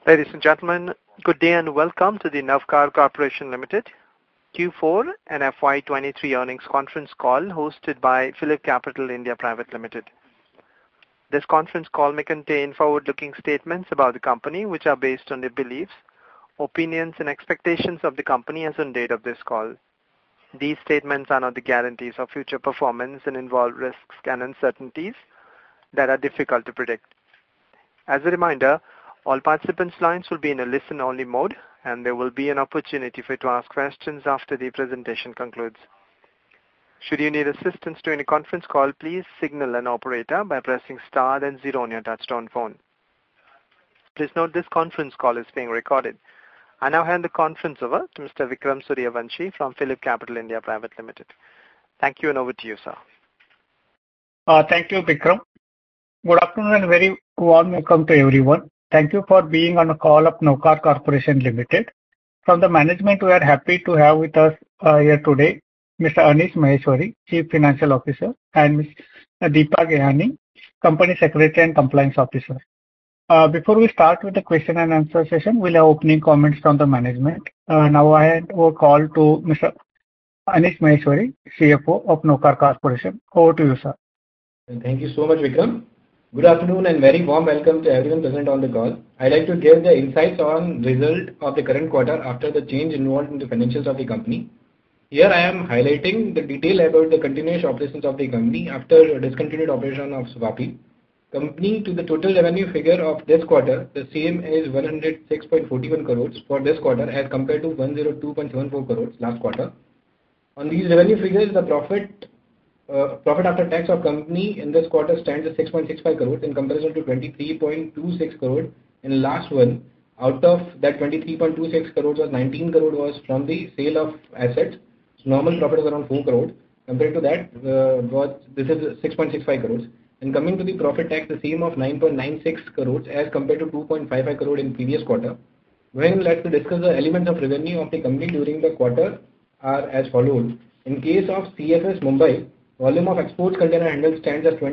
Ladies and gentlemen, good day and welcome to the Navkar Corporation Limited Q4 and FY23 earnings conference call hosted by PhillipCapital India Private Limited. This conference call may contain forward-looking statements about the company which are based on the beliefs, opinions and expectations of the company as on date of this call. These statements are not the guarantees of future performance and involve risks and uncertainties that are difficult to predict. As a reminder, all participants' lines will be in a listen-only mode, and there will be an opportunity for you to ask questions after the presentation concludes. Should you need assistance during the conference call, please signal an operator by pressing star then 0 on your touchtone phone. Please note this conference call is being recorded. I now hand the conference over to Mr. Vikram Suryavanshi from PhillipCapital India Private Limited. Thank you, and over to you, sir. Thank you, Vikram. Good afternoon and very warm welcome to everyone. Thank you for being on a call of Navkar Corporation Limited. From the management, we are happy to have with us here today Mr. Anish Maheshwari, Chief Financial Officer, and Ms. Deepa Gehani, Company Secretary and Compliance Officer. Before we start with the question and answer session, we'll have opening comments from the management. Now I hand over call to Mr. Anish Maheshwari, CFO of Navkar Corporation. Over to you, sir. Thank you so much, Vikram. Good afternoon and very warm welcome to everyone present on the call. I'd like to give the insights on result of the current quarter after the change involved in the financials of the company. Here I am highlighting the detail about the continuous operations of the company after discontinued operation of Swappi. Accompanying to the total revenue figure of this quarter, the same is 106.41 crores for this quarter as compared to 102.74 crores last quarter. On these revenue figures, the profit after tax of company in this quarter stands at 6.65 crores in comparison to 23.26 crores in last one. Out of that 23.26 crores was 19 crores was from the sale of assets. So normal profit is around 4 crores. Compared to that, this is 6.65 crores. And coming to the profit tax, the same of 9.96 crores as compared to 2.55 crores in previous quarter. When let's discuss the elements of revenue of the company during the quarter are as follows. In case of CFS Mumbai, volume of exports container handled stands at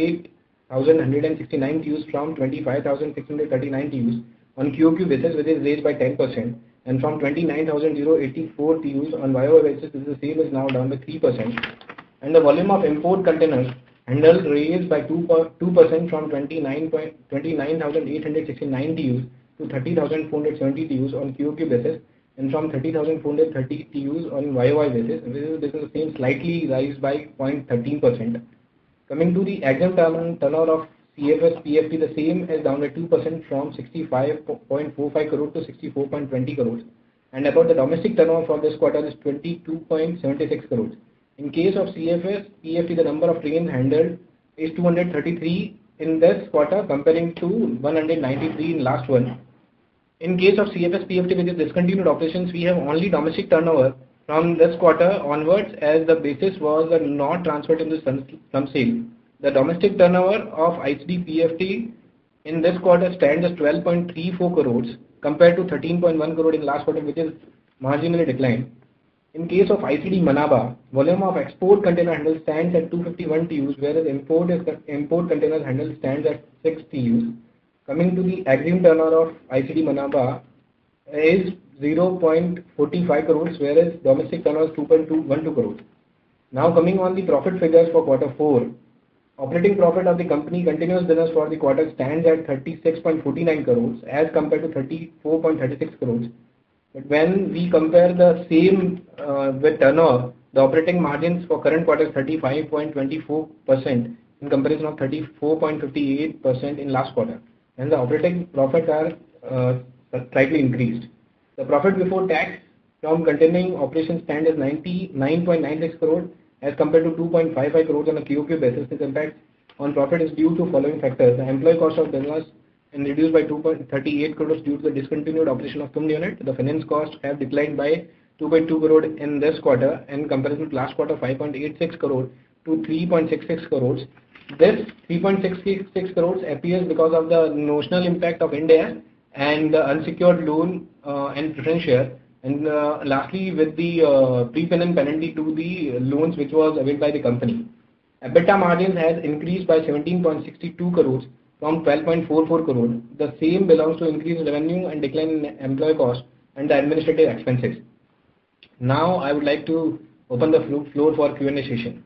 28,169 TEUs from 25,639 TEUs on QOQ basis, which is raised by 10%, and from 29,084 TEUs on YOY basis, the same is now down by 3%. And the volume of import containers handled raised by 2% from 29,869 TEUs to 30,470 TEUs on QOQ basis, and from 30,430 TEUs on YOY basis. This is the same slightly rise by 0.13%. Coming to the exempt turnover of CFS PFT, the same is down by 2% from 65.45 crores to 64.20 crores. And about the domestic turnover for this quarter is 22.76 crores. In case of CFS PFT, the number of trains handled is 233 in this quarter comparing to 193 in last one. In case of CFS PFT, which is discontinued operations, we have only domestic turnover from this quarter onwards as the basis was not transferred into some sale. The domestic turnover of ICD PFT in this quarter stands at 12.34 crores compared to 13.1 crores in last quarter, which is marginally declined. In case of ICD Manaba, volume of export container handled stands at 251 TEUs, whereas import containers handled stands at 6 TEUs. Coming to the exempt turnover of ICD Manaba is 0.45 crores, whereas domestic turnover is 2.12 crores. Now coming on the profit figures for quarter 4. Operating profit of the company continuous business for the quarter stands at 36.49 crores as compared to 34.36 crores. But when we compare the same with turnover, the operating margins for current quarter is 35.24% in comparison of 34.58% in last quarter. And the operating profits are slightly increased. The profit before tax from continuing operations stand is 99.96 crores as compared to 2.55 crores on a QOQ basis. This impact on profit is due to following factors. The employee cost of business is reduced by 2.38 crores due to the discontinued operation of Tumb unit. The finance costs have declined by 2.2 crores in this quarter in comparison to last quarter 5.86 crores to 3.66 crores. This 3.66 crores appears because of the notional impact of Ind AS and the unsecured loan and preference share, and lastly with the prepayment penalty to the loans which was availed by the company. EBITDA margins has increased by 17.62 crores from 12.44 crore. The same belongs to increased revenue and decline in employee cost and the administrative expenses. Now I would like to open the floor for Q&A session.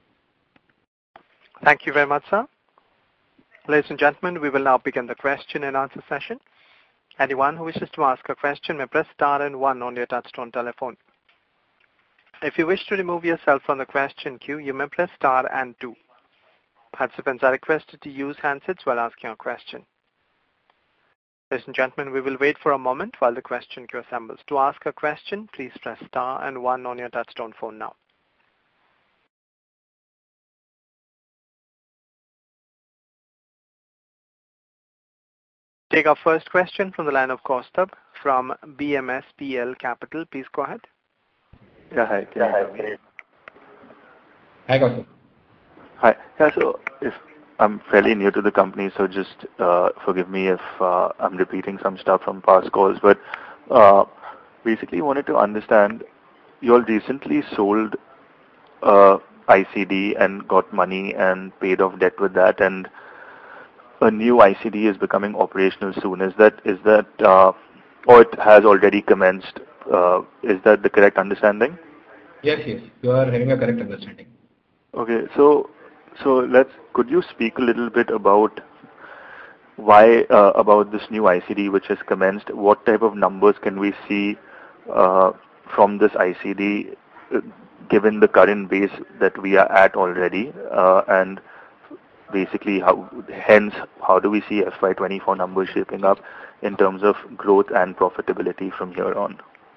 Thank you very much, sir. Ladies and gentlemen, we will now begin the question and answer session. Anyone who wishes to ask a question may press star and 1 on your touchtone telephone. If you wish to remove yourself from the question queue, you may press star and 2. Participants are requested to use handsets while asking a question. Ladies and gentlemen, we will wait for a moment while the question queue assembles. To ask a question, please press star and 1 on your touchtone phone now. Take our first question from the line of Kaustubh from BMSPL Capital. Please go ahead. Yeah, hi. Hi, Kaustubh. Hi. Yeah, so if I'm fairly new to the company, so just forgive me if I'm repeating some stuff from past calls, but basically wanted to understand, you all recently sold ICD and got money and paid off debt with that, and a new ICD is becoming operational soon. Is that or it has already commenced? Is that the correct understanding? Yes, you are having a correct understanding. Okay, so could you speak a little bit about why about this new ICD which has commenced? What type of numbers can we see from this ICD, given the current base that we are at already, and basically how do we see FY24 numbers shaping up in terms of growth and profitability from here on?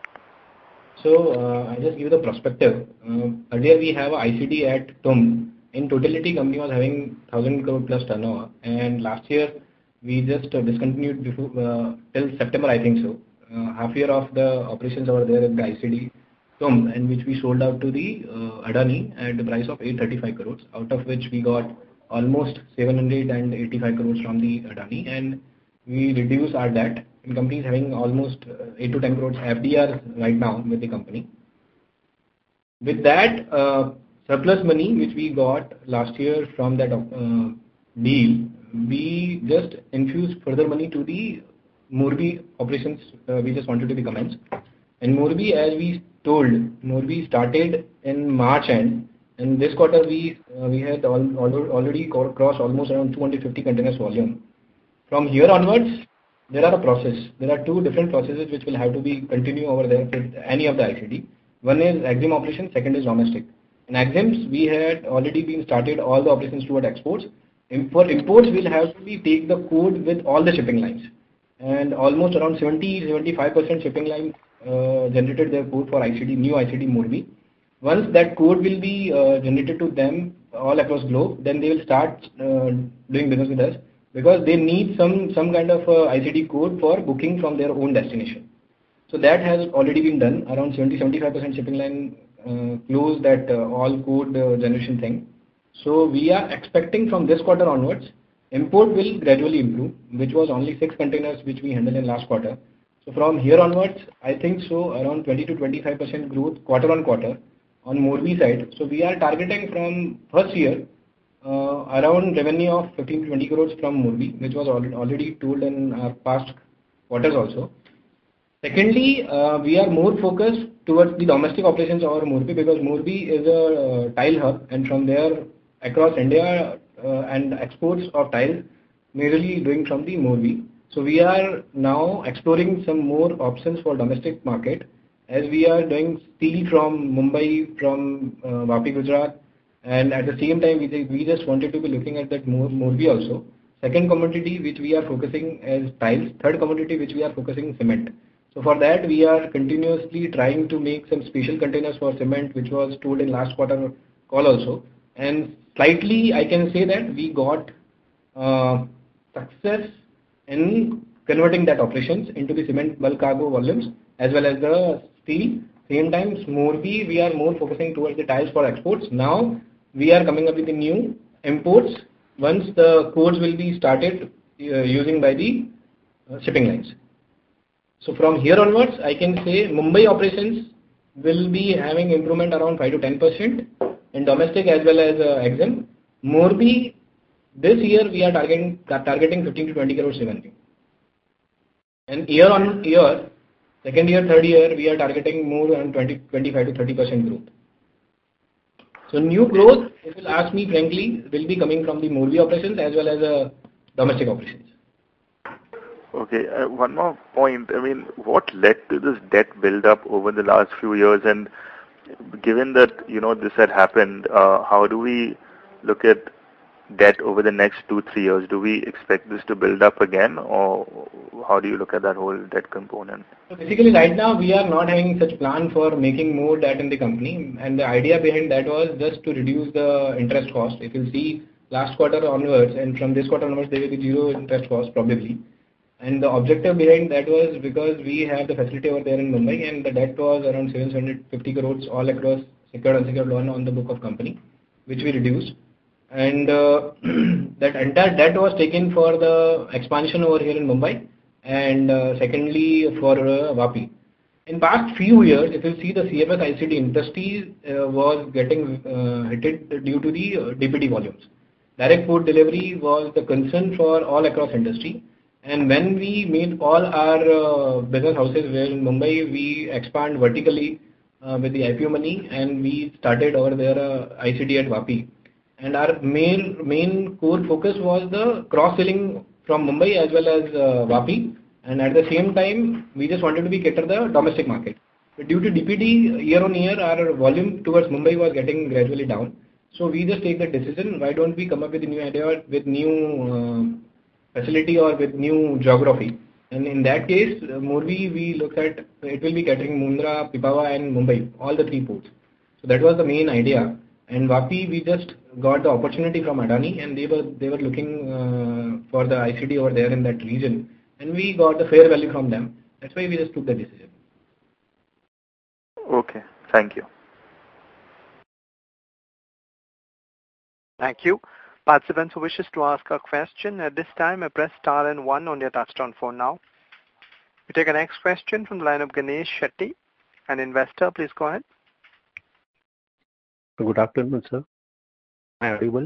So I just give the perspective. Earlier we have a ICD at TUM. In totality, company was having 1,000 crore plus turnover, and last year we just discontinued before till September, I think so. Half year of the operations over there at the ICD TUM, and which we sold out to the Adani at the price of 835 crores, out of which we got almost 785 crores from the Adani, and we reduce our debt. And company is having almost 8 to 10 crores FDR right now with the company. With that surplus money which we got last year from that deal, we just infused further money to the Morbi operations. We just wanted to be commenced. And Morbi, as we told, Morbi started in March end. And this quarter we had already crossed almost around 250 containers volume. From here onwards, there are a process. There are two different processes which will have to be continue over there with any of the ICD. One is EXIM operation, second is domestic. In EXIMs, we had already been started all the operations toward exports. For imports, we'll have to take the code with all the shipping lines. And almost around 70-75% shipping lines generated their code for ICD, new ICD Morbi. Once that code will be generated to them all across globe, then they will start doing business with us, because they need some kind of ICD code for booking from their own destination. So that has already been done. Around 70-75% shipping line close that all code generation thing. So we are expecting from this quarter onwards, import will gradually improve, which was only 6 containers which we handled in last quarter. So from here onwards, I think so around 20-25% growth quarter on quarter on Morbi side. So we are targeting from first year around revenue of 15-20 crores from Morbi, which was already told in our past quarters also. Secondly, we are more focused towards the domestic operations of Morbi, because Morbi is a tile hub, and from there across India and exports of tiles majorly doing from the Morbi. So we are now exploring some more options for domestic market, as we are doing steel from Mumbai, from Vapi, Gujarat, and at the same time we just wanted to be looking at that Morbi also. Second commodity which we are focusing as tiles. Third commodity which we are focusing cement. So for that we are continuously trying to make some special containers for cement, which was told in last quarter call also. And slightly I can say that we got success in converting that operations into the cement bulk cargo volumes as well as the steel. Same time Morbi we are more focusing towards the tiles for exports. Now we are coming up with the new imports once the codes will be started using by the shipping lines. So from here onwards, I can say Mumbai operations will be having improvement around 5 to 10% in domestic as well as EXIM. Morbi This year we are targeting 15 to 20 crores revenue. And year on year, second year, third year, we are targeting more than 25 to 30% growth. So new growth, if you ask me frankly, will be coming from the Morbi operations as well as domestic operations. Okay, one more point. I mean, what led to this debt build-up over the last few years? And given that, this had happened, how do we look at debt over the next 2-3 years? Do we expect this to build up again, or how do you look at that whole debt component? So basically, right now we are not having such plan for making more debt in the company, and the idea behind that was just to reduce the interest cost. If you see last quarter onwards, and from this quarter onwards, there will be zero interest cost probably. And the objective behind that was because we have the facility over there in Mumbai, and the debt was around 750 crores all across secured and unsecured loan on the book of company, which we reduced. And that entire debt was taken for the expansion over here in Mumbai, and secondly for Vapi. In past few years, if you see the CFS ICD industry was getting hit due to the DPD volumes. Direct food delivery was the concern for all across industry. And when we made all our business houses where in Mumbai, we expand vertically with the IPO money, and we started over there ICD at Vapi. And our main core focus was the cross-selling from Mumbai as well as Vapi. And at the same time, we just wanted to be cater the domestic market. But due to DPD, year on year, our volume towards Mumbai was getting gradually down. So we just take the decision, why don't we come up with a new idea, with new facility or with new geography. And in that case, Morbi, we look at, it will be catering Mundra, Pipavav and Mumbai, all the 3 ports. So that was the main idea. And Vapi, we just got the opportunity from Adani, and they were looking for the ICD over there in that region. And we got the fair value from them. That's why we just took the decision. Okay, thank you. Thank you. Participants who wishes to ask a question at this time, press star and 1 on your touchtone phone now. We take a next question from the line of Ganesh Shetty, an investor. Please go ahead. Good afternoon, sir. Am I audible?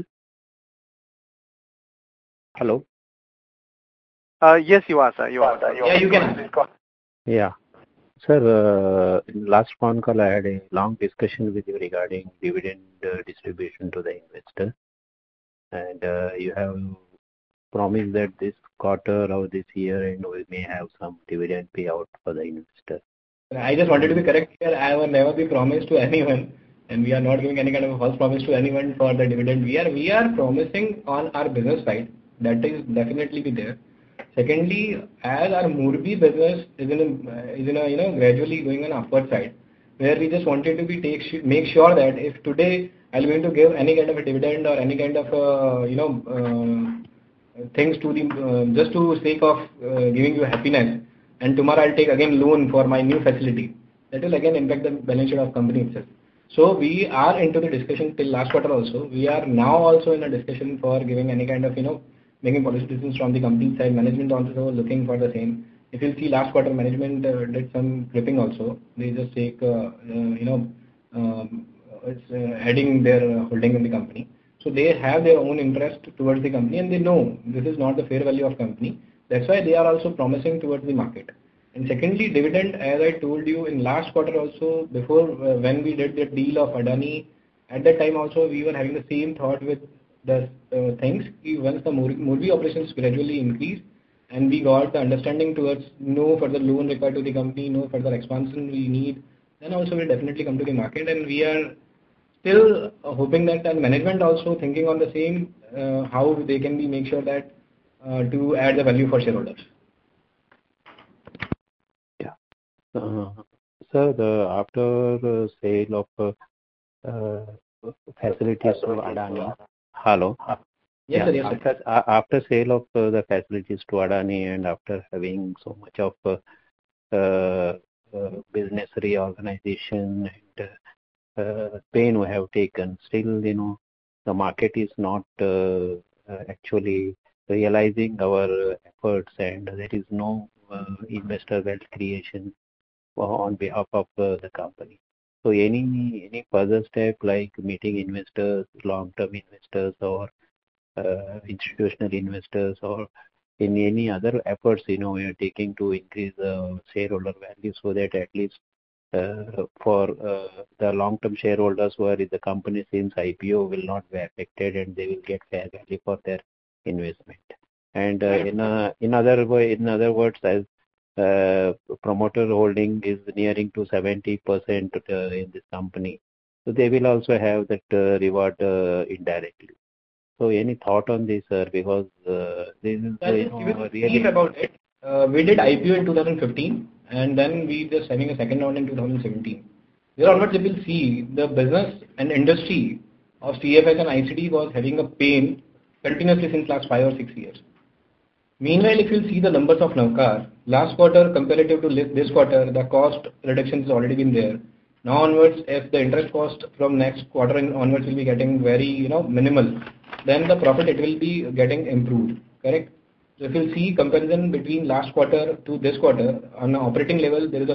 Hello? Yes, you are, sir. You are. Yeah, you can. Yeah. Sir, in last phone call, I had a long discussion with you regarding dividend distribution to the investor. And you have promised that this quarter or this year and we may have some dividend payout for the investor. I just wanted to be correct here. I will never be promised to anyone, and we are not giving any kind of a false promise to anyone for the dividend. We are promising on our business side. That is definitely be there. Secondly, as our Morbi business is in a gradually going on upward side, where we just wanted to make sure that if today I'm going to give any kind of a dividend or any kind of things to the just to sake of giving you happiness, and tomorrow I'll take again loan for my new facility, that will again impact the balance sheet of company itself. So we are into the discussion till last quarter also. We are now also in a discussion for giving any kind of making policy decisions from the company side. Management also looking for the same. If you see last quarter, management did some clipping also. They just take adding their holding in the company. So they have their own interest towards the company, and they know this is not the fair value of company. That's why they are also promising towards the market. And secondly, dividend, as I told you in last quarter also, before when we did the deal of Adani, at that time also we were having the same thought with the things. Once the Morbi operations gradually increase, and we got the understanding towards no further loan required to the company, no further expansion we need, then also we'll definitely come to the market. And we are still hoping that, and management also thinking on the same, how they can make sure that to add the value for shareholders. Yeah. Sir, after sale of facilities to Adani, hello? Yes, sir. Yes, sir. After sale of the facilities to Adani and after having so much of business reorganization and pain we have taken, still, the market is not actually realizing our efforts, and there is no investor wealth creation on behalf of the company. So any further step like meeting investors, long-term investors, or institutional investors or in any other efforts, we are taking to increase the shareholder value so that at least for the long-term shareholders who are in the company since IPO will not be affected and they will get fair value for their investment. And in other words, as promoter holding is nearing to 70% in this company, so they will also have that reward indirectly. So any thought on this, sir? Because this is really about it. We did IPO in 2015, and then we just having a second round in 2017. There onwards, you will see the business and industry of CFS and ICD was having a pain continuously since last 5 or 6 years. Meanwhile, if you see the numbers of Navkar, last quarter comparative to this quarter, the cost reduction has already been there. Now onwards, if the interest cost from next quarter onwards will be getting very minimal, then the profit it will be getting improved. Correct? So if you see comparison between last quarter to this quarter on an operating level, there is a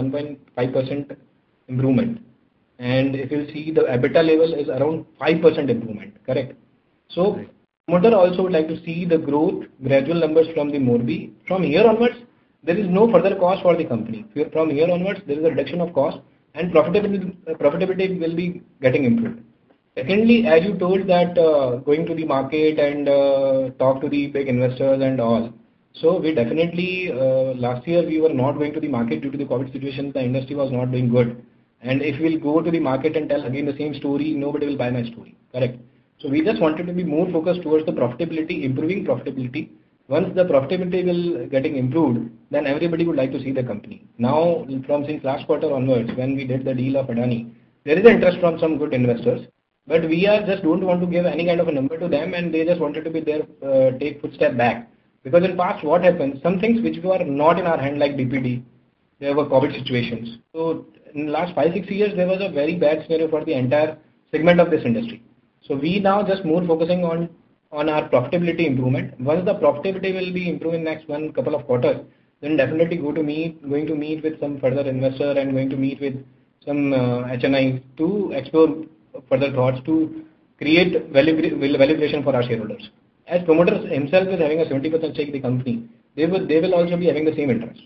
1.5% improvement, and if you see the EBITDA level is around 5% improvement. Correct? So promoter also would like to see the growth, gradual numbers from the Morbi. From here onwards, there is no further cost for the company. From here onwards, there is a reduction of cost and profitability will be getting improved. Secondly, as you told that going to the market and talk to the big investors and all. So we definitely, last year we were not going to the market due to the COVID situation, the industry was not doing good. And if we'll go to the market and tell again the same story, nobody will buy my story. Correct? So we just wanted to be more focused towards the profitability, improving profitability. Once the profitability will getting improved, then everybody would like to see the company. Now, since last quarter onwards, when we did the deal of Adani, there is interest from some good investors, but we just don't want to give any kind of a number to them, and they just wanted to be there, take footstep back. Because in past, what happens? Some things which were not in our hand, like DPD, there were COVID situations. So in the last 5-6 years, there was a very bad scenario for the entire segment of this industry. So we now just more focusing on our profitability improvement. Once the profitability will be improving next couple of quarters, then definitely going to meet with some further investor and going to meet with some HNI to explore further thoughts to create value creation for our shareholders. As promoters himself is having a 70% stake in the company, they will also be having the same interest.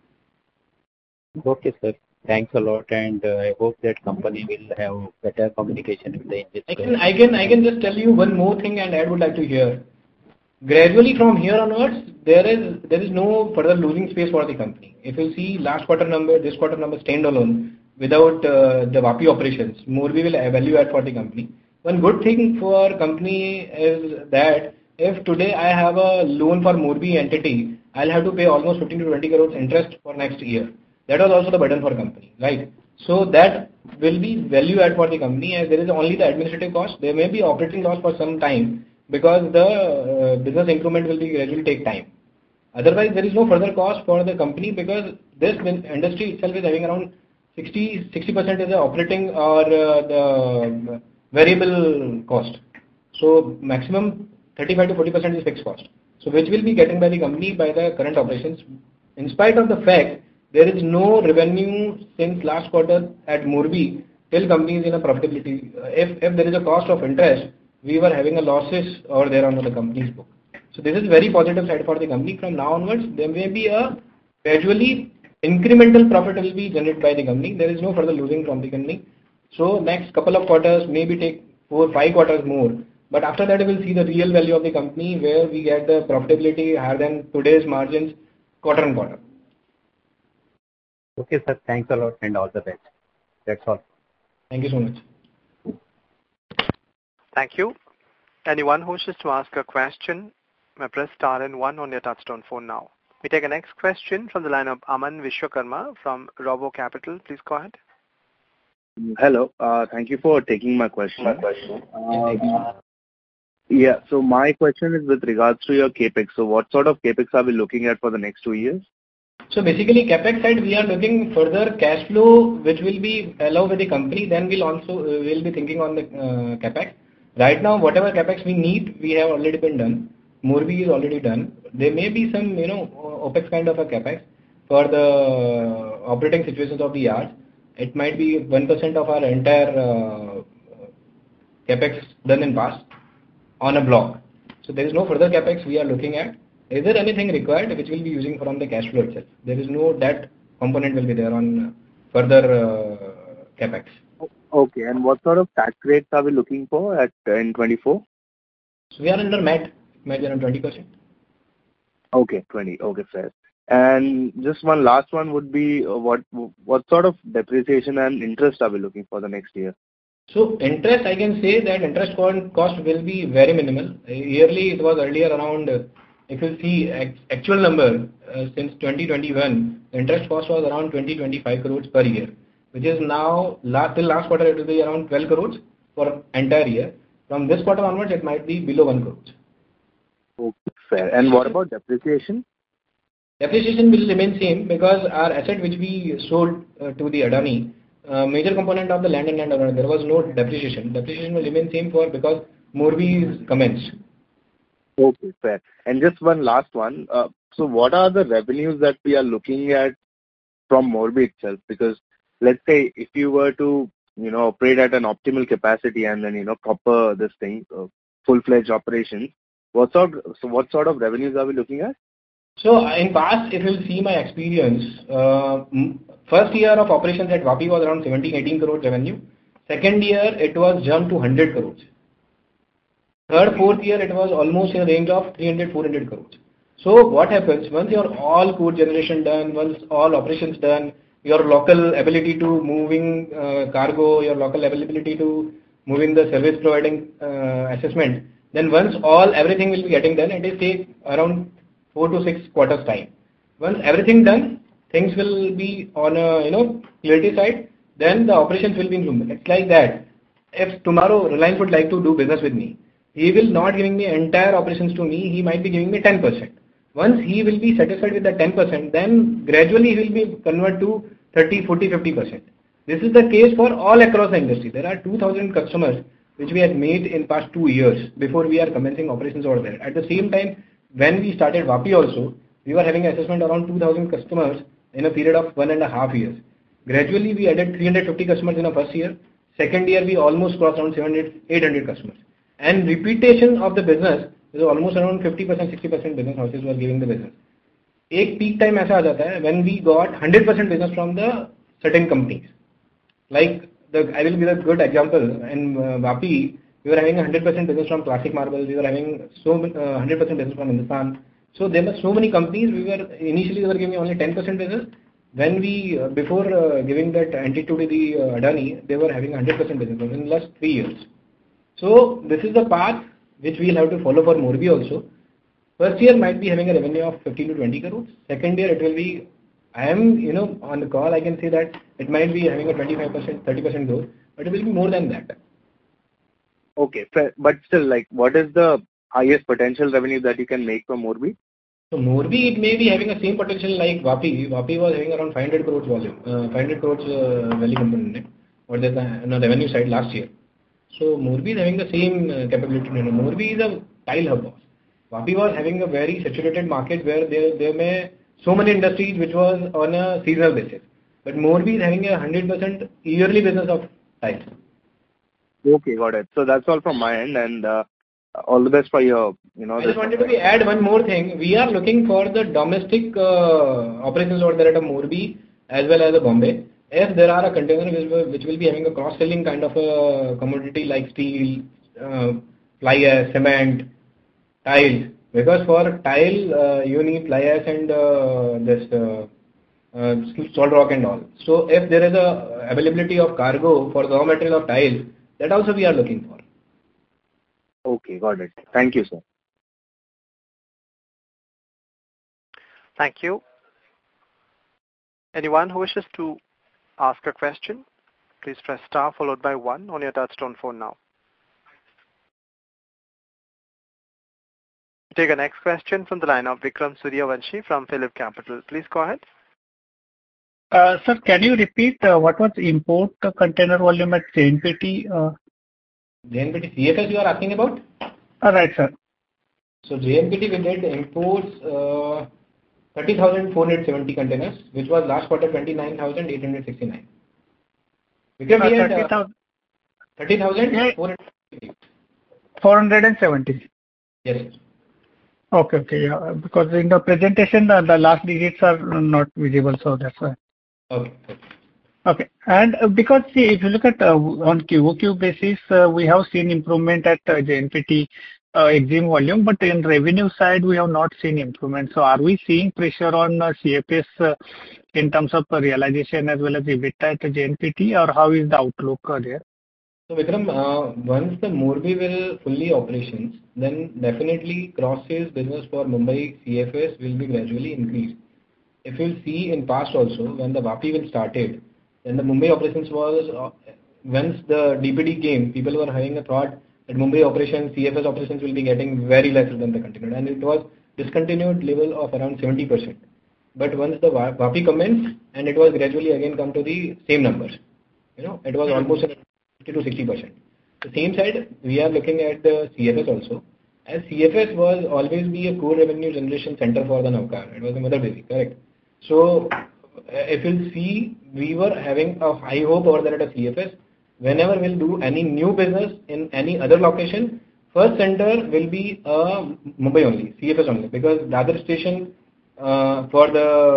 Okay, sir. Thanks a lot, and I hope that company will have better communication with the industry. I can just tell you one more thing, and I would like to hear. Gradually from here onwards, there is no further losing space for the company. If you see last quarter number, this quarter number standalone, without the Vapi operations, Morbi will value add for the company. One good thing for company is that if today I have a loan for Morbi entity, I'll have to pay almost 15 to 20 crores interest for next year. That was also the burden for company, right? So that will be value add for the company, as there is only the administrative cost. There may be operating loss for some time because the business improvement will be gradually take time. Otherwise, there is no further cost for the company because this industry itself is having around 60% is the operating or the variable cost. So maximum 35 to 40% is fixed cost. So which will be getting by the company by the current operations. In spite of the fact there is no revenue since last quarter at Morbi till company is in a profitability. If there is a cost of interest, we were having a losses over there on the company's book. So this is very positive side for the company. From now onwards, there may be a gradually incremental profit will be generated by the company. There is no further losing from the company. So next couple of quarters, maybe take 4-5 quarters more. But after that, we will see the real value of the company where we get the profitability higher than today's margins quarter on quarter. Okay, sir. Thanks a lot and all the best. That's all. Thank you so much. Thank you. Anyone who wishes to ask a question may press star and 1 on your touchtone phone now. We take a next question from the line of Aman Vishwakarma from Robo Capital. Please go ahead. Hello. Thank you for taking my question. Yeah. So my question is with regards to your capex. So what sort of capex are we looking at for the next 2 years? So basically, capex side, we are looking further cash flow, which will be allowed with the company. Then we'll be thinking on the capex. Right now, whatever capex we need, we have already been done. Morbi is already done. There may be some, OPEX kind of a capex for the operating situations of the yard. It might be 1% of our entire capex done in past on a block. So there is no further capex we are looking at. Is there anything required which we'll be using from the cash flow itself? There is no debt component will be there on further capex. Okay, and what sort of tax rates are we looking for in 24? So we are under MAT around 20%. Okay, 20. Okay, fair. And just one last one would be what sort of depreciation and interest are we looking for the next year? So interest, I can say that interest cost will be very minimal. Yearly, it was earlier around, if you see actual number since 2021, the interest cost was around 20-25 crores per year, which is now till last quarter it will be around 12 crores for entire year. From this quarter onwards, it might be below 1 crores. Okay, fair. And what about depreciation? Depreciation will remain same because our asset which we sold to the Adani, major component of the land and land owner, there was no depreciation. Depreciation will remain same because Morbi is commenced. Okay, fair. And just one last one. So what are the revenues that we are looking at from Morbi itself? Because let's say if you were to, operate at an optimal capacity and then, proper this thing, full-fledged operations, what sort of revenues are we looking at? So in past, if you'll see my experience, first year of operations at Vapi was around 17-18 crores revenue. Second year, it was jumped to 100 crores. Third, fourth year, it was almost in a range of 300-400 crores. So what happens, once your all code generation done, once all operations done, your local ability to moving cargo, your local availability to moving the service providing assessment, then once everything will be getting done, it will take around 4 to 6 quarters time. Once everything done, things will be on a clarity side, then the operations will be improved. It's like that. If tomorrow Reliance would like to do business with me, he will not giving me entire operations to me, he might be giving me 10%. Once he will be satisfied with the 10%, then gradually he will be convert to 30, 40, 50%. This is the case for all across the industry. There are 2,000 customers which we have made in past 2 years before we are commencing operations over there. At the same time, when we started Vapi also, we were having assessment around 2,000 customers in a period of 1.5 years. Gradually, we added 350 customers in the first year. Second year, we almost crossed around 700, 800 customers. And repetition of the business is almost around 50%, 60% business houses were giving the business. एक peak time ऐसा आ जाता है when we got 100% business from the certain companies. Like I will give a good example. In Vapi, we were having 100% business from Classic Marble. We were having 100% business from Hindustan. So there were so many companies. Initially we were giving only 10% business. When we before giving that entity to the Adani, they were having 100% business in the last 3 years. So this is the path which we will have to follow for Morbi also. First year might be having a revenue of 15 to 20 crores. Second year it will be, I am on the call, I can say that it might be having a 25%, 30% growth, but it will be more than that. Okay, fair. But still, like, what is the highest potential revenue that you can make from Morbi? So Morbi, it may be having the same potential like Vapi. Vapi was having around 500 crores volume, 500 crores value component, or the revenue side last year. So Morbi is having the same capability. Morbi is a tile hub. Vapi was having a very saturated market where there may so many industries which was on a seasonal basis. But Morbi is having a 100% yearly business of tiles. Okay, got it. So that's all from my end, and all the best for your, I just wanted to add one more thing. We are looking for the domestic operations over there at a Morbi as well as a Bombay. If there are a container which will be having a cross-selling kind of a commodity like steel, fly ash, cement, tiles. Because for tile you need fly ash and this salt rock and all. So if there is a availability of cargo for the raw material of tiles, that also we are looking for. Okay, got it. Thank you, sir. Thank you. Anyone who wishes to ask a question, please press star followed by 1 on your touchtone phone now. Take a next question from the line of Vikram Suryavanshi from Phillip Capital. Please go ahead. Sir, can you repeat what was import container volume at JNPT? JNPT CFS you are asking about? Right, sir. So JNPT we did imports 30,470 containers, which was last quarter 29,869. Vikram, we had 30,470. 470. Yes. Okay, yeah. Because in the presentation, the last digits are not visible, so that's why. Okay. Okay. And because see, if you look at on QOQ basis, we have seen improvement at JNPT exim volume, but in revenue side, we have not seen improvement. So are we seeing pressure on CFS in terms of realization as well as EBITDA at JNPT, or how is the outlook there? So Vikram, once the Morbi will fully operations, then definitely cross-sales business for Mumbai CFS will be gradually increased. If you'll see in past also, when the Vapi will started, then the Mumbai operations was, once the DPD came, people were having a thought that Mumbai operations, CFS operations will be getting very lesser than the continued, and it was discontinued level of around 70%. But once the Vapi commenced, and it was gradually again come to the same numbers. It was almost 50 to 60%. The same side, we are looking at the CFS also. As CFS was always be a core revenue generation center for the Navkar. It was a mother baby, correct? So, if you'll see, we were having a high hope over there at a CFS. Whenever we'll do any new business in any other location, first center will be Mumbai only, CFS only, because the other station for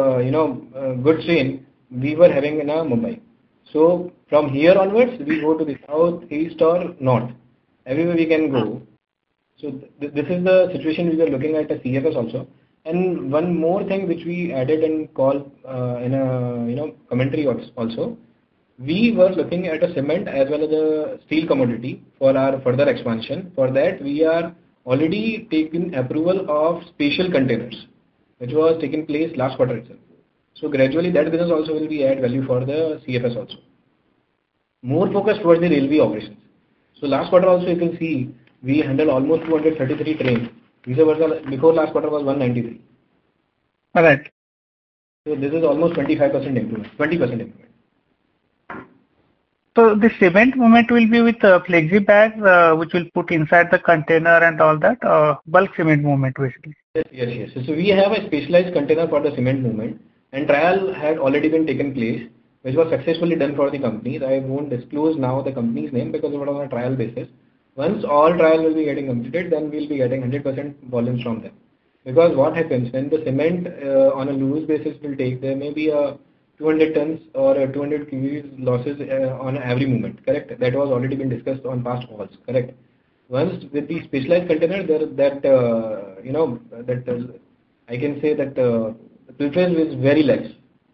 the goods train we were having in Mumbai. So from here onwards, we go to the south, east, or north. Everywhere we can go. So this is the situation we were looking at CFS also. And one more thing which we added and call in a commentary also, we were looking at a cement as well as a steel commodity for our further expansion. For that, we are already taking approval of special containers, which was taking place last quarter itself. So gradually that business also will be add value for the CFS also. More focus towards the railway operations. So last quarter also you can see we handled almost 233 trains. Before last quarter was 193. All right. So this is almost 25% improvement, 20% improvement. So the cement movement will be with flexi bags, which will put inside the container and all that, bulk cement movement basically. Yes. So we have a specialized container for the cement movement, and trial had already been taken place, which was successfully done for the companies. I won't disclose now the company's name because it was on a trial basis. Once all trial will be getting completed, then we'll be getting 100% volumes from them. Because what happens when the cement on a loose basis will take, there may be a 200 tons or 200 kg losses on every movement, correct? That was already been discussed on past calls, correct? Once with the specialized container, I can say that the preference is very less.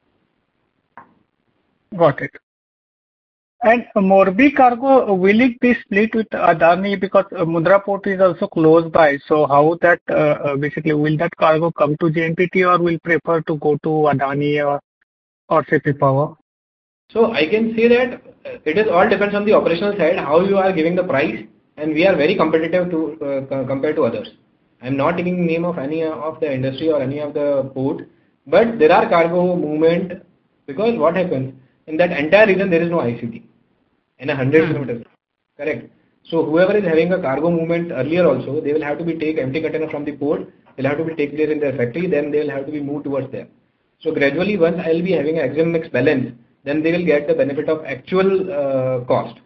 Got it. And Morbi cargo, will it be split with Adani because Mundra port is also close by? So how that basically will that cargo come to JNPT or will prefer to go to Adani or CP Power? So I can say that it is all depends on the operational side, how you are giving the price, and we are very competitive to compared to others. I am not taking name of any of the industry or any of the port, but there are cargo movement because what happens in that entire region there is no ICD in 100 kilometers, correct? So whoever is having a cargo movement earlier also, they will have to be take empty container from the port, they'll have to be take place in their factory, then they will have to be moved towards there. So gradually once I will be having an exim mix balance, then they will get the benefit of actual cost.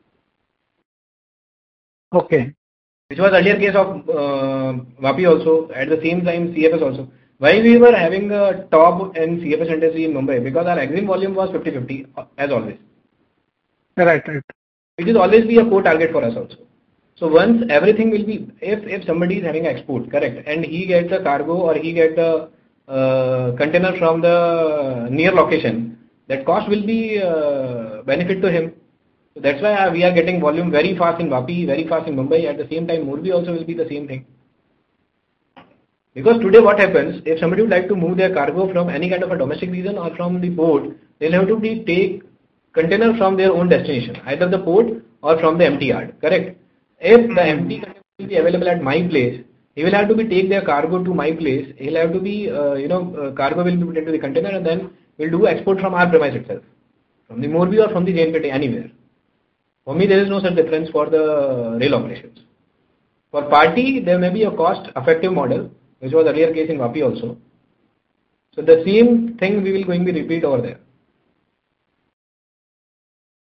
Okay. Which was earlier case of Vapi also, at the same time CFS also. Why we were having a top in CFS industry in Mumbai? Because our exim volume was 50-50 as always. Right. Which is always be a core target for us also. So once everything will be, if somebody is having export, correct, and he gets the cargo or he gets the container from the near location, that cost will be benefit to him. So that's why we are getting volume very fast in Vapi, very fast in Mumbai. At the same time, Morbi also will be the same thing. Because today what happens, if somebody would like to move their cargo from any kind of a domestic region or from the port, they'll have to take container from their own destination, either the port or from the empty yard, correct? If the empty container will be available at my place, he will have to be take their cargo to my place. He'll have to be, cargo will be put into the container and then we'll do export from our premise itself, from the Morbi or from the JNPT, anywhere. For me, there is no such difference for the rail operations. For party, there may be a cost-effective model, which was earlier case in Vapi also. So the same thing we will going to repeat over there.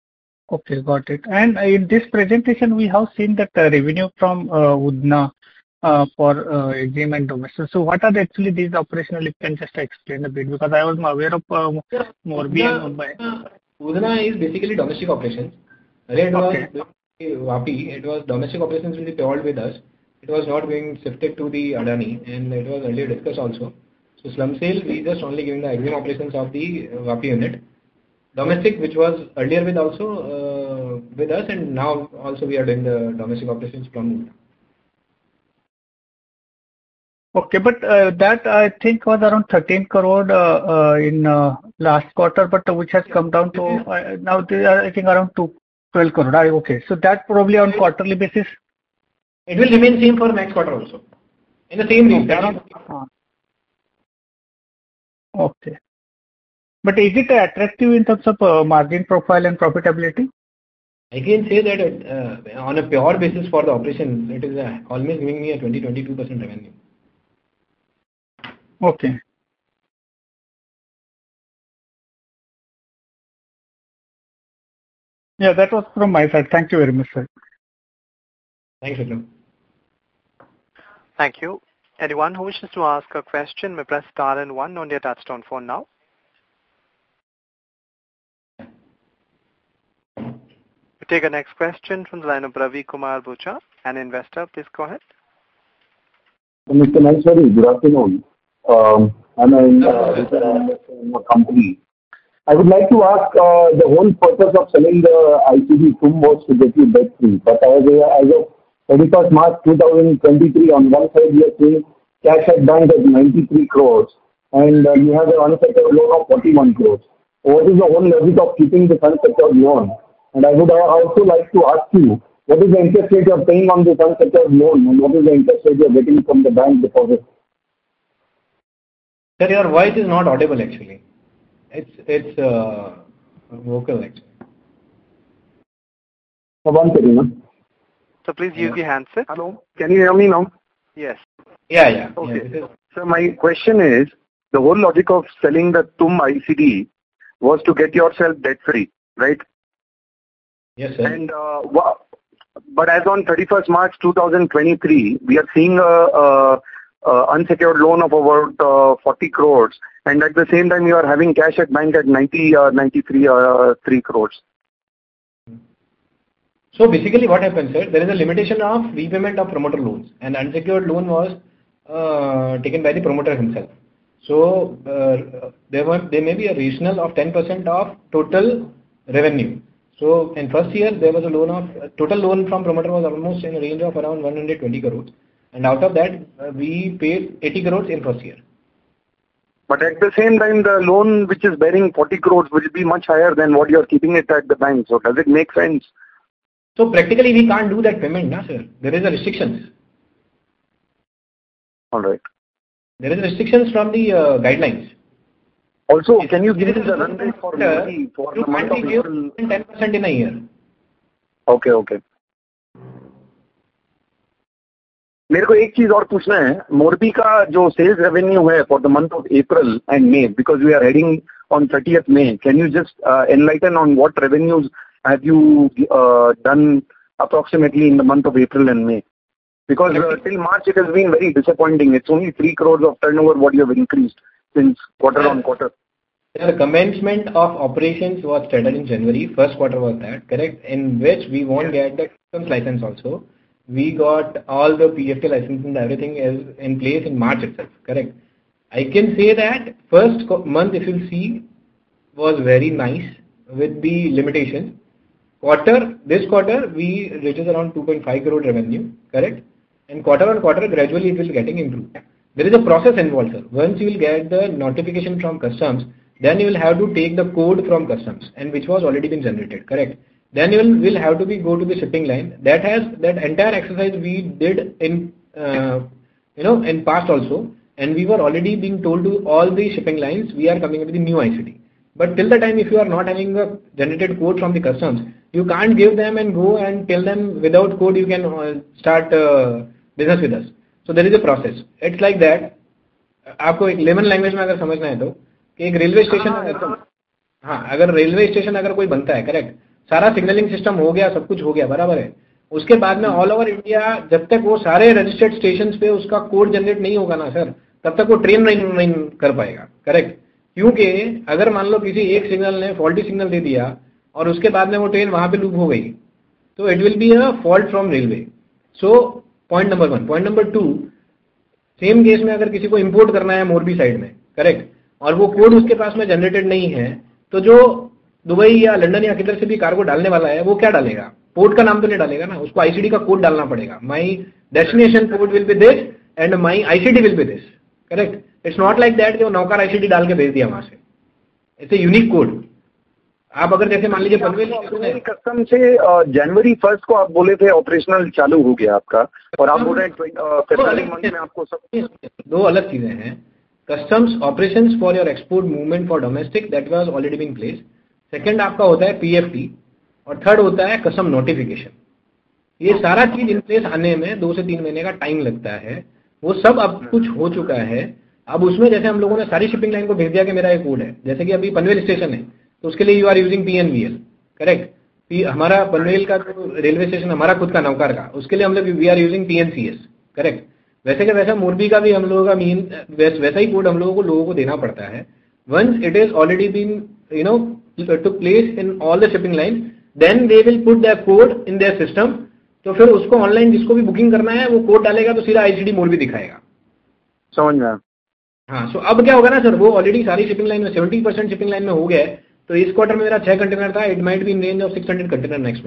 Okay, got it. And in this presentation, we have seen that revenue from Udna for EXIM and domestic. So what are actually these operational? If you can just explain a bit, because I was aware of Morbi and Mumbai. Udana is basically domestic operations. Earlier it was Okay. Vapi. It was domestic operations will be paid with us. It was not being shifted to the Adani, and it was earlier discussed also. So slum sale, we just only giving the EXIM operations of the Vapi unit. Domestic, which was earlier with also with us, and now also we are doing the domestic operations from Udana. Okay, but that I think was around 13 crore in last quarter, but which has come down to now they are, I think, around 12 crore. Okay, so that probably on quarterly basis. It will remain same for next quarter also. In the same range. Okay. But is it attractive in terms of margin profile and profitability? I can say that on a pure basis for the operation, it is almost giving me a 20-22% revenue. Okay. Yeah, that was from my side. Thank you very much, sir. Thanks, Vikram. Thank you. Anyone who wishes to ask a question may press star and one on their touchtone phone now. We take a next question from the line of Ravi Kumar Bucha, an investor. Please go ahead. Mr. Maheshwari, good afternoon. I'm in a company. I would like to ask the whole purpose of selling the ICD TUM was to get you debt free. But as of 31st March 2023, on one side you are saying cash at bank at 93 crores and you have an unsecured loan of 41 crores. What is the whole logic of keeping this unsecured loan? And I would also like to ask you, what is the interest rate you are paying on this unsecured loan and what is the interest rate you are getting from the bank deposit? Sir, your voice is not audible actually. It's vocal actually. One second. So please use the handset. Hello, can you hear me now? Yes. Yeah. Okay. So my question is, the whole logic of selling the TUM ICD was to get yourself debt free, right? Yes, sir. And but as on 31st March 2023, we are seeing a unsecured loan of about 40 crores, and at the same time you are having cash at bank at 93 crores. So basically what happens, sir, there is a limitation of repayment of promoter loans, and unsecured loan was taken by the promoter himself. So there may be a rationale of 10% of total revenue. So in first year there was a loan of total loan from promoter was almost in a range of around 120 crores, and out of that we paid 80 crores in first year. But at the same time, the loan which is bearing 40 crores will be much higher than what you are keeping it at the bank. So does it make sense? So practically we can't do that payment, na sir. There is a restrictions. All right. There is restrictions from the guidelines. Also, can you give me the run rate for the month of April? 10% in a year. Okay. मेरे को एक चीज और पूछना है, मोरबी का जो sales revenue है for the month of April and May, because we are heading on 30th May, can you just enlighten on what revenues have you done approximately in the month of April and May? Because till March it has been very disappointing. It's only 3 crores of turnover what you have increased since quarter on quarter. The commencement of operations was started in January. First quarter was that, correct? In which we won't get the customs license also. We got all the PFT license and everything is in place in March itself, correct? I can say that first month, if you see, was very nice with the limitations. This quarter we reaches around 2.5 crore revenue, correct? And quarter on quarter gradually it will getting improved. There is a process involved, sir. Once you will get the notification from customs, then you will have to take the code from customs, and which was already been generated, correct? Then you will have to go to the shipping line. That entire exercise we did in in past also, and we were already being told to all the shipping lines we are coming up with the new ICD. But till the time if you are not having a generated code from the customs, you can't give them and go and tell them without code you can start business with us. So there is a process. It's like that. आपको एक layman language में अगर समझना है तो कि एक railway station अगर रेलवे स्टेशन अगर कोई बनता है, करेक्ट, सारा सिग्नलिंग सिस्टम हो गया, सब कुछ हो गया, बराबर है, उसके बाद में ऑल ओवर इंडिया जब तक वो सारे रजिस्टर्ड स्टेशन पे उसका कोड जनरेट नहीं होगा ना सर, तब तक वो ट्रेन नहीं कर पाएगा। करेक्ट? क्योंकि अगर मान लो किसी एक सिग्नल ने फॉल्टी सिग्नल दे दिया और उसके बाद में वो ट्रेन वहां पे लूप हो गई, तो it will be a fault from railway. So point number 1। Point number 2, same case में अगर किसी को इंपोर्ट करना है मोरबी साइड में, करेक्ट, और वो कोड उसके पास में जनरेटेड नहीं है, तो जो दुबई या लंदन या किधर से भी कार्गो डालने वाला है वो क्या डालेगा? पोर्ट का नाम तो नहीं डालेगा ना, उसको आईसीडी का कोड डालना पड़ेगा। My destination port will be this and my ICD will be this. Correct? It's not like that कि वो नौकार आईसीडी डाल के भेज दिया वहां से। It's a unique code. आप अगर जैसे मान लीजिए पनवेल कस्टम से जनवरी 1 को आप बोले थे ऑपरेशनल चालू हो गया आपका, और आप बोल रहे हैं फरवरी मंथ में आपको सब। दो अलग चीजें हैं। Customs operations for your export movement for domestic, that was already been place. Second आपका होता है पीएफटी, और थर्ड होता है कस्टम नोटिफिकेशन। ये सारा चीज इन प्लेस आने में 2 से 3 महीने का टाइम लगता है। वो सब अब कुछ हो चुका है। अब उसमें जैसे हम लोगों ने सारी शिपिंग लाइन को भेज दिया कि मेरा एक कोड है, जैसे कि अभी पनवेल स्टेशन है तो उसके लिए you are using PNVL. Correct? हमारा पनवेल का जो रेलवे स्टेशन हमारा खुद का नौकार का, उसके लिए हम लोग we are using PNCS. Correct? वैसे का वैसा मोरबी का भी हम लोगों का मीन वैसा ही कोड हम लोगों को देना पड़ता है। Once it is already been took place in all the shipping line, then they will put their code in their system। तो फिर उसको ऑनलाइन जिसको भी बुकिंग करना है वो कोड डालेगा तो सीधा आईसीडी मोरबी दिखाएगा। समझ में? हाँ, सो अब क्या होगा ना सर, वो ऑलरेडी सारी शिपिंग लाइन में 70% शिपिंग लाइन में हो गया है। तो इस क्वार्टर में मेरा 6 कंटेनर था, it might be in range of 600 container next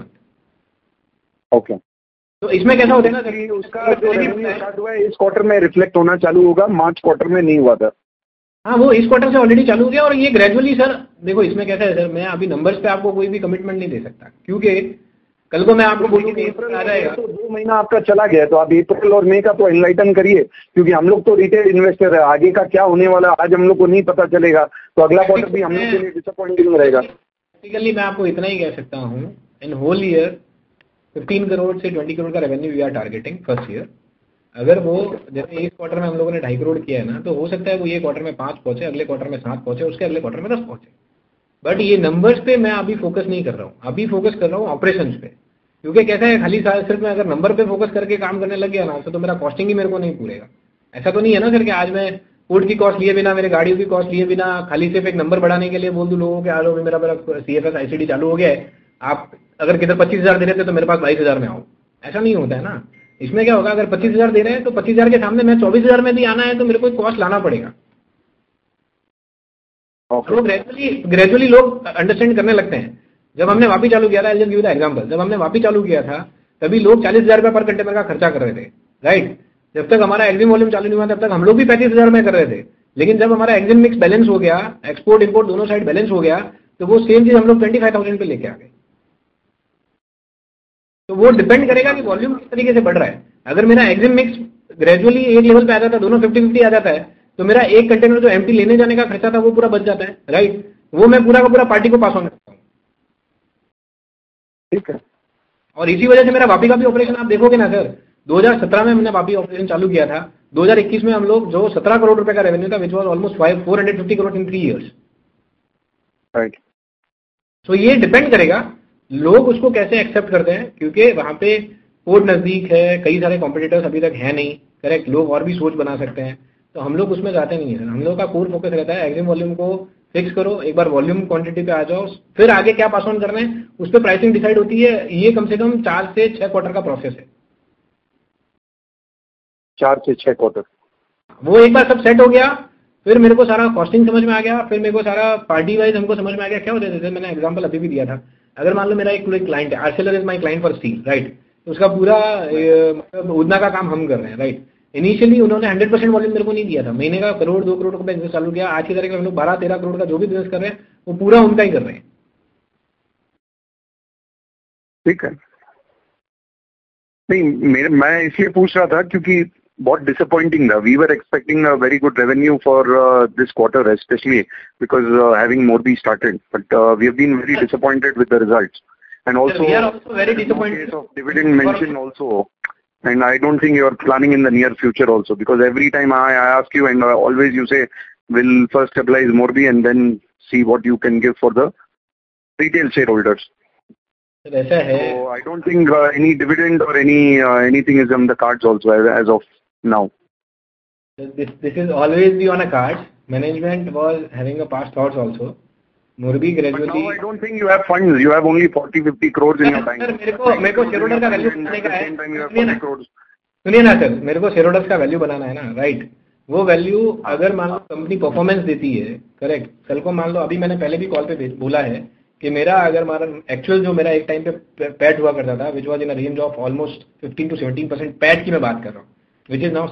month. Okay. तो इसमें कैसा होता है ना सर, उसका जो रेवेन्यू स्टार्ट हुआ है इस क्वार्टर में रिफ्लेक्ट होना चालू होगा, मार्च क्वार्टर में नहीं हुआ था। हाँ, वो इस क्वार्टर से ऑलरेडी चालू हो गया। और ये ग्रेजुअली सर, देखो इसमें कैसा है सर, मैं अभी नंबर्स पे आपको कोई भी कमिटमेंट नहीं दे सकता, क्योंकि कल को मैं आपको बोलूँ कि अप्रैल आ जाएगा तो 2 महीना आपका चला गया, तो आप अप्रैल और मई का तो एनलाइटन करिए, क्योंकि हम लोग तो रिटेल इन्वेस्टर है। आगे का क्या होने वाला आज हम लोग को नहीं पता चलेगा, तो अगला क्वार्टर भी हम लोग के लिए डिसअपॉइंटिंग रहेगा। प्रैक्टिकली मैं आपको इतना ही कह सकता हूँ, इन होल ईयर 15 करोड़ से 20 करोड़ का revenue we are targeting first year. अगर वो जैसे इस क्वार्टर में हम लोगों ने 2.5 करोड़ किया है ना, तो हो सकता है वो ये क्वार्टर में 5 पहुंचे, अगले क्वार्टर में 7 पहुंचे, उसके अगले क्वार्टर में 10 पहुंचे। बट ये नंबर्स पे मैं अभी फोकस नहीं कर रहा हूँ, अभी फोकस कर रहा हूँ ऑपरेशंस पे। क्योंकि कैसा है, खाली सिर्फ मैं अगर नंबर पे फोकस करके काम करने लग गया ना, तो मेरा कॉस्टिंग ही मेरे को नहीं पूरेगा। ऐसा तो नहीं है ना सर कि आज मैं पोर्ट की कॉस्ट लिए बिना, मेरे गाड़ियों की कॉस्ट लिए बिना, खाली सिर्फ एक नंबर बढ़ाने के लिए बोल दूं लोगों के आ लो मेरा CFS ICD चालू हो गया है, आप अगर किधर 25,000 दे रहे थे तो मेरे पास 22,000 में आओ। ऐसा नहीं होता है ना। इसमें क्या होगा, अगर 25,000 दे रहे हैं तो 25,000 के सामने मैं 24,000 में भी आना है तो मेरे को कॉस्ट लाना पड़ेगा। तो ग्रेजुअली लोग अंडरस्टैंड करने लगते हैं। जब हमने वापी चालू किया था, एग्जाम्पल, जब हमने वापी चालू किया था तभी लोग 40,000 रुपये पर कंटेनर का खर्चा कर रहे थे। राइट? जब तक हमारा एक्जिम वॉल्यूम चालू नहीं हुआ तब तक हम लोग भी 35,000 में कर रहे थे। लेकिन जब हमारा एक्जिम मिक्स बैलेंस हो गया, एक्सपोर्ट इंपोर्ट दोनों साइड बैलेंस हो गया, तो वो सेम चीज हम लोग 25,000 पे लेके आ गए। तो वो डिपेंड करेगा कि वॉल्यूम किस तरीके से बढ़ रहा है। अगर मेरा एक्जिम मिक्स ग्रेजुअली एक लेवल पे आ जाता है, दोनों 50-50 आ जाता है, तो मेरा एक कंटेनर जो एम्प्टी लेने जाने का खर्चा था वो पूरा बच जाता है। राइट? वो मैं पूरा का पूरा पार्टी को पास ऑन करता हूँ। ठीक है। और इसी वजह से मेरा वापी का भी ऑपरेशन आप देखोगे ना सर, 2017 में हमने वापी ऑपरेशन चालू किया था, 2021 में हम लोग जो 17 करोड़ रुपए का रेवेन्यू था, which was almost 450 crore in 3 years। Right. So ये डिपेंड करेगा लोग उसको कैसे एक्सेप्ट करते हैं, क्योंकि वहां पे पोर्ट नजदीक है, कई सारे कॉम्पिटिटर्स अभी तक है नहीं। करेक्ट? लोग और भी सोच बना सकते हैं, तो हम लोग उसमें जाते नहीं है। हम लोग का कोर फोकस रहता है एक्जिम वॉल्यूम को फिक्स करो, एक बार वॉल्यूम क्वांटिटी पे आ जाओ, फिर आगे क्या पास ऑन करना है उस पर प्राइसिंग डिसाइड होती है। ये कम से कम 4 से 6 क्वार्टर का प्रोसेस है। 4 से 6 क्वार्टर। वो एक बार सब सेट हो गया, फिर मेरे को सारा कॉस्टिंग समझ में आ गया, फिर मेरे को सारा पार्टी वाइज हमको समझ में आ गया। क्या होता है, जैसे मैंने एग्जांपल अभी भी दिया था, अगर मान लो मेरा एक क्लाइंट है, Arcelor is my client for steel. Right? तो उसका पूरा मतलब उड़ना का काम हम कर रहे हैं। राइट? इनिशियली उन्होंने 100% वॉल्यूम मेरे को नहीं दिया था, महीने का 1 करोड़ 2 करोड़ का बिजनेस चालू किया। आज की तारीख में हम लोग 12-13 करोड़ का जो भी बिजनेस कर रहे हैं वो पूरा उनका ही कर रहे हैं। ठीक है। नहीं, मैं इसलिए पूछ रहा था क्योंकि बहुत डिसअपॉइंटिंग था। We were expecting a very good revenue for this quarter, specially because having Morbi started, but we have been very disappointed with the results, and also we are also very disappointed of dividend mention also, and I don't think you are planning in the near future also, because every time I ask you and always you say we'll first stabilize Morbi and then see what you can give for the retail shareholders. Sir ऐसा है, So I don't think any dividend or anything is on the cards also as of now. this is always be on a card. Management was having a past thoughts also. Morbi But gradually. now I don't think you have funds. You have only 40-50 crores in your bank. Sir मेरे को share holder का value बनाने का है। At the same time you have 40 crores. सुनिए ना sir, मेरे को शेयर होल्डर्स का वैल्यू बनाना है ना, राइट। वो वैल्यू अगर मान लो कंपनी परफॉर्मेंस देती है, करेक्ट, कल को मान लो, अभी मैंने पहले भी कॉल पे बोला है कि मेरा अगर मारा एक्चुअल जो मेरा एक टाइम पे पैट हुआ करता था, which was in range of almost 15 to 17% PAT की मैं बात कर रहा हूँ, विच इज नाउ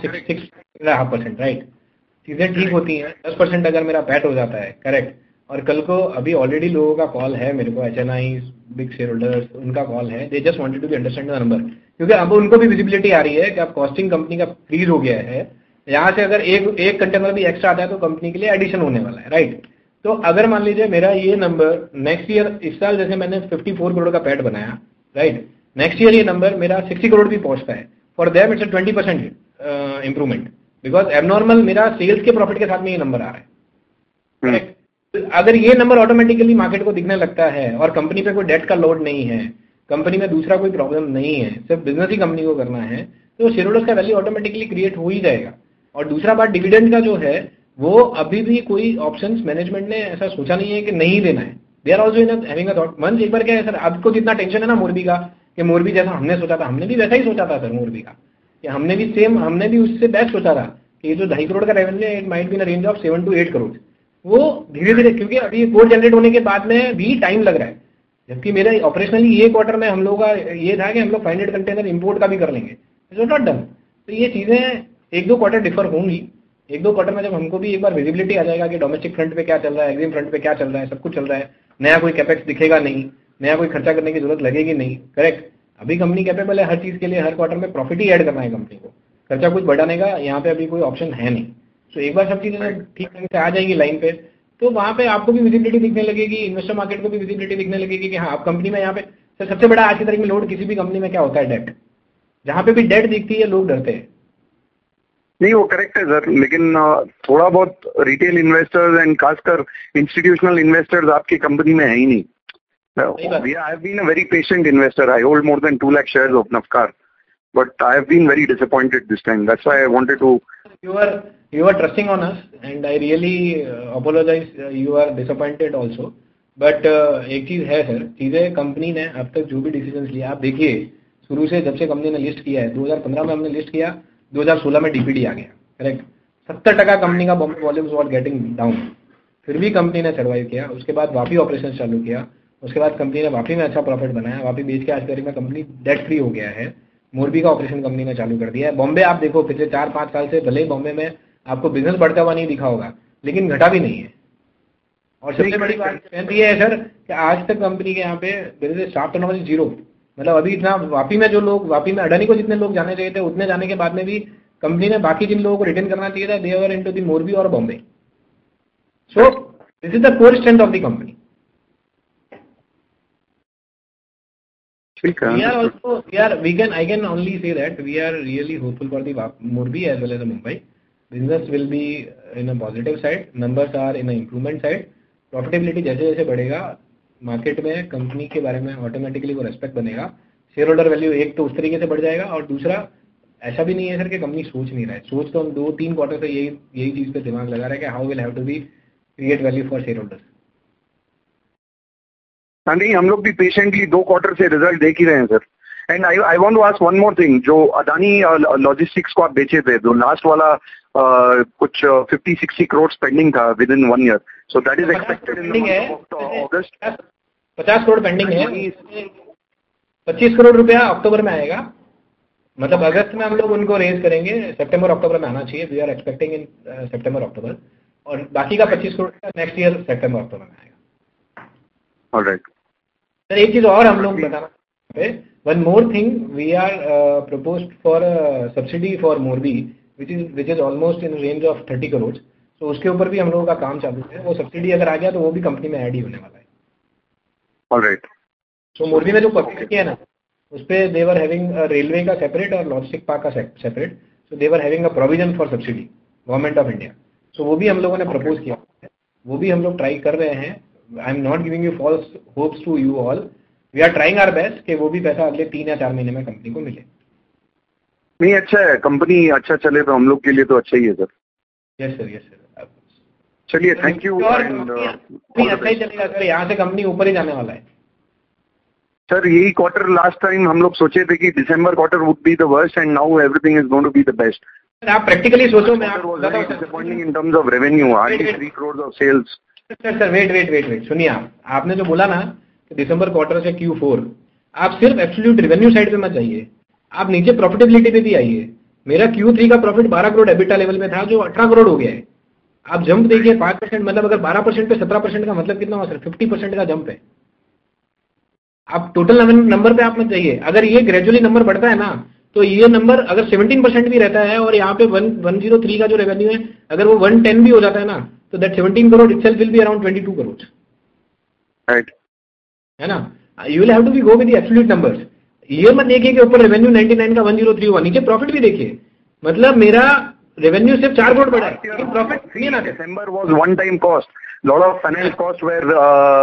6.5%, राइट। चीजें ठीक होती हैं, 10% अगर मेरा पैट हो जाता है, करेक्ट, और कल को अभी ऑलरेडी लोगों का कॉल है मेरे को, HNI बिग शेयर होल्डर्स, उनका कॉल है, they just wanted to be understand the number, क्योंकि अब उनको भी विजिबिलिटी आ रही है कि अब कॉस्टिंग कंपनी का फ्रीज हो गया है, यहाँ से अगर एक कंटेनर भी एक्स्ट्रा आता है तो कंपनी के लिए एडिशन होने वाला है, राइट। तो अगर मान लीजिए मेरा ये नंबर नेक्स्ट ईयर, इस साल जैसे मैंने 54 करोड़ का पैट बनाया, राइट, नेक्स्ट ईयर ये नंबर मेरा 60 करोड़ भी पहुंचता है, for them it's 20% improvement, because abnormal मेरा सेल्स के प्रॉफिट के साथ में ये नंबर आ रहा है, करेक्ट। अगर ये नंबर ऑटोमेटिकली मार्केट को दिखने लगता है और कंपनी पे कोई डेट का लोड नहीं है, कंपनी में दूसरा कोई प्रॉब्लम नहीं है, सिर्फ बिजनेस ही कंपनी को करना है, तो शेयर होल्डर्स का वैल्यू ऑटोमेटिकली क्रिएट हो ही जाएगा। और दूसरा बात, डिविडेंड का जो है वो अभी भी कोई ऑप्शंस मैनेजमेंट ने ऐसा सोचा नहीं है कि नहीं देना है, they are also in having a thought. मंच एक बार क्या है सर, आपको जितना टेंशन है ना मोरबी का, कि मोरबी जैसा हमने सोचा था, हमने भी वैसा ही सोचा था सर मोरबी का, कि हमने भी उससे बेस्ट सोचा था कि ये जो 2.5 करोड़ का रेवेन्यू है, it might be in range of 7 to 8 crore. वो धीरे धीरे, क्योंकि अभी कोड जनरेट होने के बाद में भी टाइम लग रहा है, जबकि मेरा ऑपरेशनली ये क्वार्टर में हम लोग का ये था कि हम लोग 500 कंटेनर इंपोर्ट का भी कर लेंगे, इट्स नॉट डन। तो ये चीजें 1-2 क्वार्टर डिफर होंगी, 1-2 क्वार्टर में जब हमको भी एक बार विजिबिलिटी आ जाएगा कि डोमेस्टिक फ्रंट पे क्या चल रहा है, एग्जिम फ्रंट पे क्या चल रहा है, सब कुछ चल रहा है, नया कोई कैपेक्स दिखेगा नहीं, नया कोई खर्चा करने की जरूरत लगेगी नहीं, करेक्ट। अभी कंपनी कैपेबल है हर चीज के लिए, हर क्वार्टर में प्रॉफिट ही ऐड करना है कंपनी को, खर्चा कुछ बढ़ाने का यहाँ पे अभी कोई ऑप्शन है नहीं। तो एक बार सब चीजें ठीक ढंग से आ जाएगी लाइन पे, तो वहां पे आपको भी विजिबिलिटी दिखने लगेगी, इन्वेस्टर मार्केट को भी विजिबिलिटी दिखने लगेगी कि हाँ, आप कंपनी में यहाँ पे सर सबसे बड़ा आज की तारीख में लोड किसी भी कंपनी में क्या होता है, डेट। जहां पे भी डेट दिखती है लोग डरते हैं। नहीं, वो करेक्ट है सर, लेकिन थोड़ा बहुत रिटेल इन्वेस्टर्स एंड खासकर इंस्टीट्यूशनल इन्वेस्टर्स आपकी कंपनी में है ही नहीं। I have been a very patient investor, I hold more than 2 lakh shares of Navkar, but I have been very disappointed this time. That's why I wanted to. You are trusting on us, and I really apologize. You are disappointed also, but एक चीज है sir, चीजें company ने अब तक जो भी decision लिया, आप देखिए शुरू से जब से कंपनी ने लिस्ट किया है, 2015 में हमने लिस्ट किया, 2016 में डीपीडी आ गया, करेक्ट। 70% कंपनी का Bombay volumes were getting down, फिर भी कंपनी ने सर्वाइव किया। उसके बाद वापी ऑपरेशन चालू किया, उसके बाद कंपनी ने वापी में अच्छा प्रॉफिट बनाया, वापी बेच के आज तारीख में कंपनी डेट फ्री हो गया है। मोरबी का ऑपरेशन कंपनी ने चालू कर दिया है। बॉम्बे आप देखो पिछले 4-5 साल से, भले ही बॉम्बे में आपको बिजनेस बढ़ता हुआ नहीं दिखा होगा, लेकिन घटा भी नहीं है। और सबसे बड़ी बात ये है सर कि आज तक कंपनी के यहाँ पे स्टाफ टर्नओवर इज 0, मतलब अभी इतना वापी में जो लोग, वापी में अडानी को जितने लोग जाने चाहिए थे, उतने जाने के बाद में भी कंपनी ने बाकी जिन लोगों को रिटेन करना चाहिए था, they were into the Morbi और Bombay. So this is the core strength of the company. I can only say that we are really hopeful for the Morbi as well as the Mumbai. Business will be in a positive side, numbers are in a improvement side, profitability जैसे जैसे बढ़ेगा market में company के बारे में automatically वो respect बनेगा, share holder value एक तो उस तरीके से बढ़ जाएगा, और दूसरा ऐसा भी नहीं है सर कि कंपनी सोच नहीं रहा है, सोच तो हम 2-3 क्वार्टर से यही चीज पे दिमाग लगा रहा है कि how will have to be create value for share holders. नहीं, हम लोग भी पेशेंटली 2 क्वार्टर से रिजल्ट देख ही रहे हैं sir. And I want to ask one more thing, जो अडानी लॉजिस्टिक्स को आप बेचे थे, जो लास्ट वाला कुछ 50-60 करोड़ पेंडिंग था within 1 year, so that is expected in August. 50 crore pending है, 25 करोड़ रुपया अक्टूबर में आएगा, मतलब अगस्त में हम लोग उनको रेज करेंगे, सितंबर अक्टूबर में आना चाहिए, we are expecting in September October, और बाकी का 25 करोड़ नेक्स्ट ईयर सितंबर अक्टूबर में आएगा। ऑलराइट सर एक चीज और हम लोग बताना, one more thing, we are proposed for subsidy for Morbi which is almost in range of 30 crore, तो उसके ऊपर भी हम लोगों का काम चालू है। वो सब्सिडी अगर आ गया तो वो भी कंपनी में ऐड ही होने वाला है। ऑलराइट, सो मोरबी में जो पब्लिक किया है ना, उस पे दे वर हैविंग रेलवे का सेपरेट और लॉजिस्टिक पार्क का separate, so they were having a provision for subsidy, government of India. सो वो भी हम लोगों ने प्रपोज किया है, वो भी हम लोग ट्राई कर रहे हैं। I am not giving you false hopes to you all, we are trying our best कि वो भी पैसा अगले 3 या 4 महीने में कंपनी को मिले। नहीं, अच्छा है, कंपनी अच्छा चले तो हम लोग के लिए तो अच्छा ही है sir. Yes sir, yes sir. चलिए, थैंक यू। अच्छा ही चलेगा सर, यहाँ से कंपनी ऊपर ही जाने वाला है सर। यही क्वार्टर लास्ट टाइम हम लोग सोचे थे कि December quarter would be the worst and now everything is going to be the best. आप प्रैक्टिकली सोचो, मैं आपको बताता हूं disappointing in terms of revenue, hardly 3 crore of sales. Sir wait सुनिए, आपने जो बोला ना दिसंबर क्वार्टर से Q4, आप सिर्फ एब्सोल्यूट रेवेन्यू साइड पे मत जाइए, आप नीचे प्रॉफिटेबिलिटी पे भी आइए। मेरा Q3 का प्रॉफिट 12 करोड़ एबिटा लेवल पे था, जो 18 करोड़ हो गया है। आप जंप देखिए 5%, मतलब अगर 12% पे 17% का मतलब कितना हुआ सर? 50% का जंप है। आप टोटल नंबर पे आप मत जाइए। अगर ये ग्रेजुअली नंबर बढ़ता है ना, तो ये नंबर अगर 17% भी रहता है और यहाँ पे 103 का जो रेवेन्यू है, अगर वो 110 भी हो जाता है ना, तो that 17 crore itself will be around 22 crore, right, है ना? You will have to be go with the absolute numbers. ये मत देखिए कि ऊपर रेवेन्यू 99 का 103 हुआ, नीचे प्रॉफिट भी देखिए। मतलब मेरा रेवेन्यू सिर्फ 4 करोड़ बढ़ा है, लेकिन प्रॉफिट नहीं ना। December was one time cost, lot of finance costs were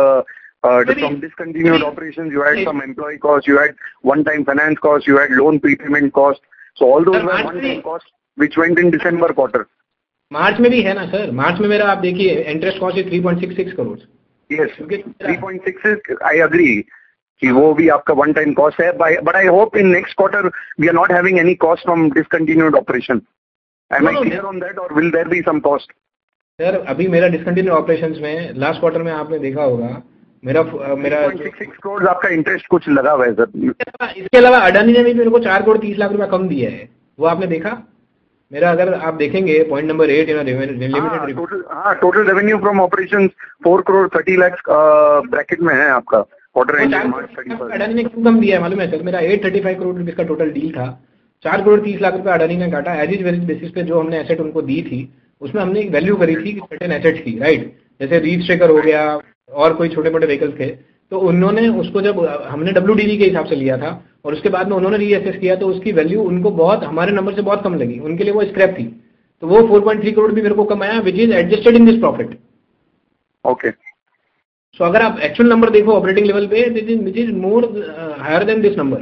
from discontinued operations. You had some employee costs, you had one time finance costs, you had loan prepayment costs, so all those were one time costs which went in December quarter. मार्च में भी है ना sir, मार्च में मेरा आप देखिए interest cost है 3.66 crore. Yes, 3.66 I agree कि वो भी आपका one time cost है, but I hope in next quarter we are not having any cost from discontinued operation. Am I clear on that or will there be some cost? Sir अभी मेरा discontinue operations में last quarter में आपने देखा होगा मेरा 3.66 करोड़ आपका interest कुछ लगा हुआ है सर। इसके अलावा अडानी ने भी मेरे को 4 करोड़ 30 लाख रुपया कम दिया है, वो आपने देखा मेरा? अगर आप देखेंगे point number 8 limited total revenue from operations 4 crore 30 lakh bracket में है आपका क्वार्टर एंड मार्च 31। अडानी ने क्यों कम दिया है मालूम है सर? मेरा 835 करोड़ रुपए का टोटल डील था, 4 करोड़ 30 लाख रुपए अडानी ने काटा। एज इज वेरिज बेसिस पे जो हमने एसेट उनको दी थी, उसमें हमने एक वैल्यू करी थी सर्टेन एसेट्स की, राइट? जैसे रीच ट्रेकर हो गया और कोई छोटे मोटे व्हीकल्स थे, तो उन्होंने उसको जब हमने WDV के हिसाब से लिया था और उसके बाद में उन्होंने रीअसेस किया, तो उसकी वैल्यू उनको बहुत हमारे नंबर से बहुत कम लगी, उनके लिए वो स्क्रैप थी। तो वो 4.3 करोड़ भी मेरे को कम आया, which is adjusted in this profit. Okay, so अगर आप एक्चुअल नंबर देखो ऑपरेटिंग लेवल पे, which is more higher than this number.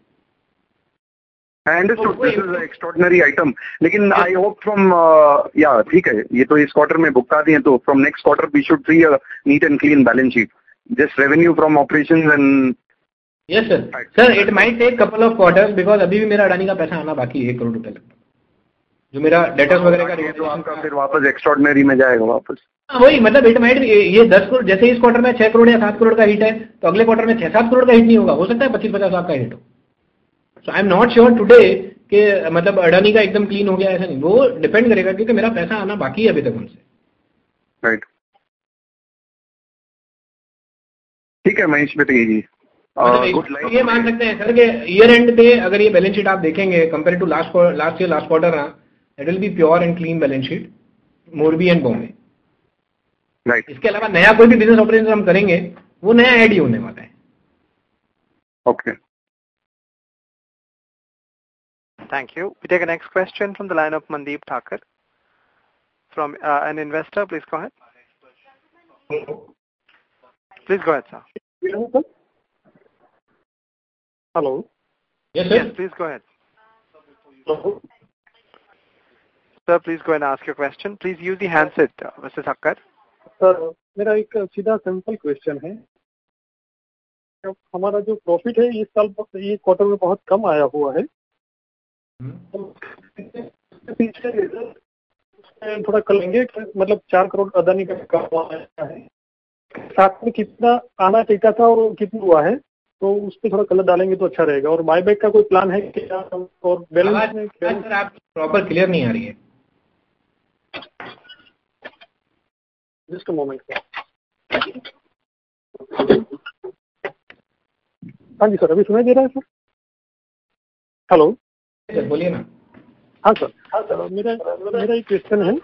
I understood this is an extraordinary item, लेकिन I hope from ठीक है, ये तो इस क्वार्टर में भुगता दिए, तो from next quarter we should see a neat and clean balance sheet, just revenue from operations and yes sir it might take couple of quarters because अभी भी मेरा अडानी का पैसा आना बाकी है 1 करोड़ रुपए लगभग, जो मेरा डेटर्स वगैरह का रेट, तो आपका फिर वापस एक्स्ट्राऑर्डिनरी में जाएगा वापस। वही मतलब इट माइट ये 10 करोड़, जैसे इस क्वार्टर में 6 करोड़ या 7 करोड़ का हिट है, तो अगले क्वार्टर में 6-7 करोड़ का हिट नहीं होगा, हो सकता है 25-50 लाख का हिट हो। So I am not sure today कि मतलब अडानी का एकदम क्लीन हो गया, ऐसा नहीं, वो डिपेंड करेगा क्योंकि मेरा पैसा आना बाकी है अभी तक उनसे। राइट, ठीक है महेश बेटे जी, ये मान सकते हैं सर कि ईयर एंड पे अगर ये बैलेंस शीट आप देखेंगे compare to last year last quarter ना, it will be pure and clean balance sheet Morbi and Bombay. Right, इसके अलावा नया कोई भी बिजनेस ऑपरेशन हम करेंगे वो नया ऐड ही होने वाला है। Okay, Thank you. We take a next question from the line of Mandeep Thakur from an investor. Please go ahead. Please go ahead, sir. Hello. Yes, sir. Yes, please go ahead. Hello. Sir, please go ahead and ask your question. Please use the handset, Mr. Thakur. Sir मेरा एक सीधा simple question है, हमारा जो profit है इस साल ये क्वार्टर में बहुत कम आया हुआ है, पीछे थोड़ा कर लेंगे, मतलब 4 करोड़ अदानी का कम आया है, साथ में कितना आना चाहिए था और कितना हुआ है, तो उस पर थोड़ा कलर डालेंगे तो अच्छा रहेगा। और बायबैक का कोई प्लान है क्या? और बैलेंस में सर आप प्रॉपर क्लियर नहीं आ रही है। Just a moment. हाँ जी सर, अभी सुनाई दे रहा है सर? हेलो सर बोलिए ना। हाँ सर, मेरा एक क्वेश्चन है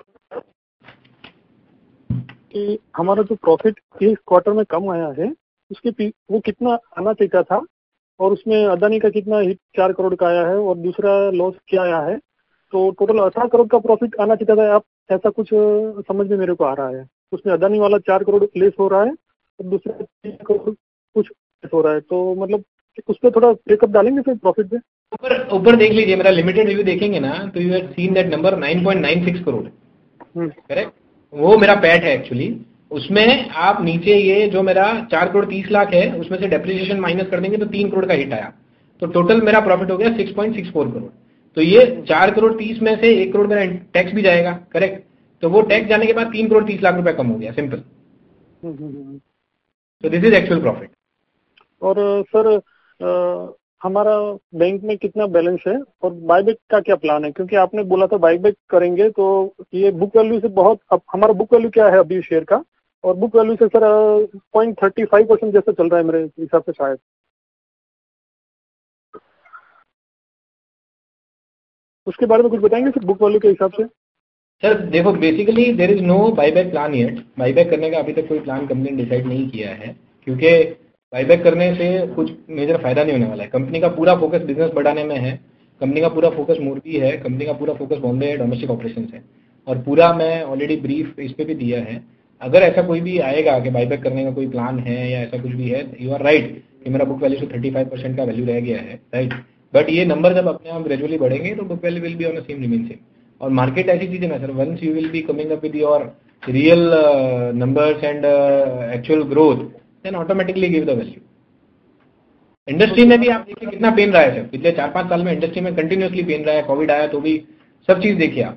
कि हमारा जो प्रॉफिट इस क्वार्टर में कम आया है उसके वो कितना आना चाहिए था, और उसमें अदानी का कितना हिट 4 करोड़ का आया है और दूसरा लॉस क्या आया है, तो टोटल 18 करोड़ का प्रॉफिट आना चाहिए था। आप ऐसा कुछ समझ में मेरे को आ रहा है, उसमें अदानी वाला 4 करोड़ लेस हो रहा है और दूसरा 3 करोड़ कुछ हो रहा है, तो मतलब उस पर थोड़ा ब्रेकअप डालेंगे फिर प्रॉफिट पे। ऊपर देख लीजिए, मेरा लिमिटेड रिव्यू देखेंगे ना, तो you have seen that number 9.96 crore, correct, वो मेरा पैट है एक्चुअली। उसमें आप नीचे ये जो मेरा 4 करोड़ 30 लाख है, उसमें से डेप्रिसिएशन माइनस कर देंगे तो 3 करोड़ का हिट आया, तो टोटल मेरा प्रॉफिट हो गया 6.64 करोड़। तो ये 4 करोड़ 30 में से 1 करोड़ मेरा टैक्स भी जाएगा, करेक्ट, तो वो टैक्स जाने के बाद 3 करोड़ 30 लाख रुपए कम हो गया, सिंपल। तो दिस इज एक्चुअल प्रॉफिट। और सर हमारा बैंक में कितना बैलेंस है और बायबैक का क्या प्लान है, क्योंकि आपने बोला था बायबैक करेंगे, तो ये बुक वैल्यू से बहुत, अब हमारा बुक वैल्यू क्या है अभी शेयर का, और बुक वैल्यू से सर 0.35% जैसा चल रहा है मेरे हिसाब से शायद। उसके बारे में कुछ बताएंगे सर बुक वैल्यू के हिसाब से। सर देखो, basically there is no buyback plan yet. Buyback करने का अभी तक कोई प्लान कंपनी ने डिसाइड नहीं किया है, क्योंकि बायबैक करने से कुछ मेजर फायदा नहीं होने वाला है। कंपनी का पूरा फोकस बिजनेस बढ़ाने में है, कंपनी का पूरा फोकस मोरबी है, कंपनी का पूरा फोकस बॉम्बे है, डोमेस्टिक ऑपरेशन है, और पूरा मैं ऑलरेडी ब्रीफ इस पे भी दिया है। अगर ऐसा कोई भी आएगा कि बायबैक करने का कोई प्लान है या ऐसा कुछ भी है, यू आर राइट कि मेरा बुक वैल्यू से 35% का वैल्यू रह गया है, राइट, बट ये नंबर जब अपने आप ग्रेजुअली बढ़ेंगे तो book value will be on same remain same. और मार्केट ऐसी चीज है ना sir, once you will be coming up with your real numbers and actual growth, then automatically give the value. Industry में भी आप देखिए कितना पेन रहा है सर, पिछले 4-5 साल में इंडस्ट्री में कंटिन्यूअसली पेन रहा है, कोविड आया तो भी सब चीज देखिए आप।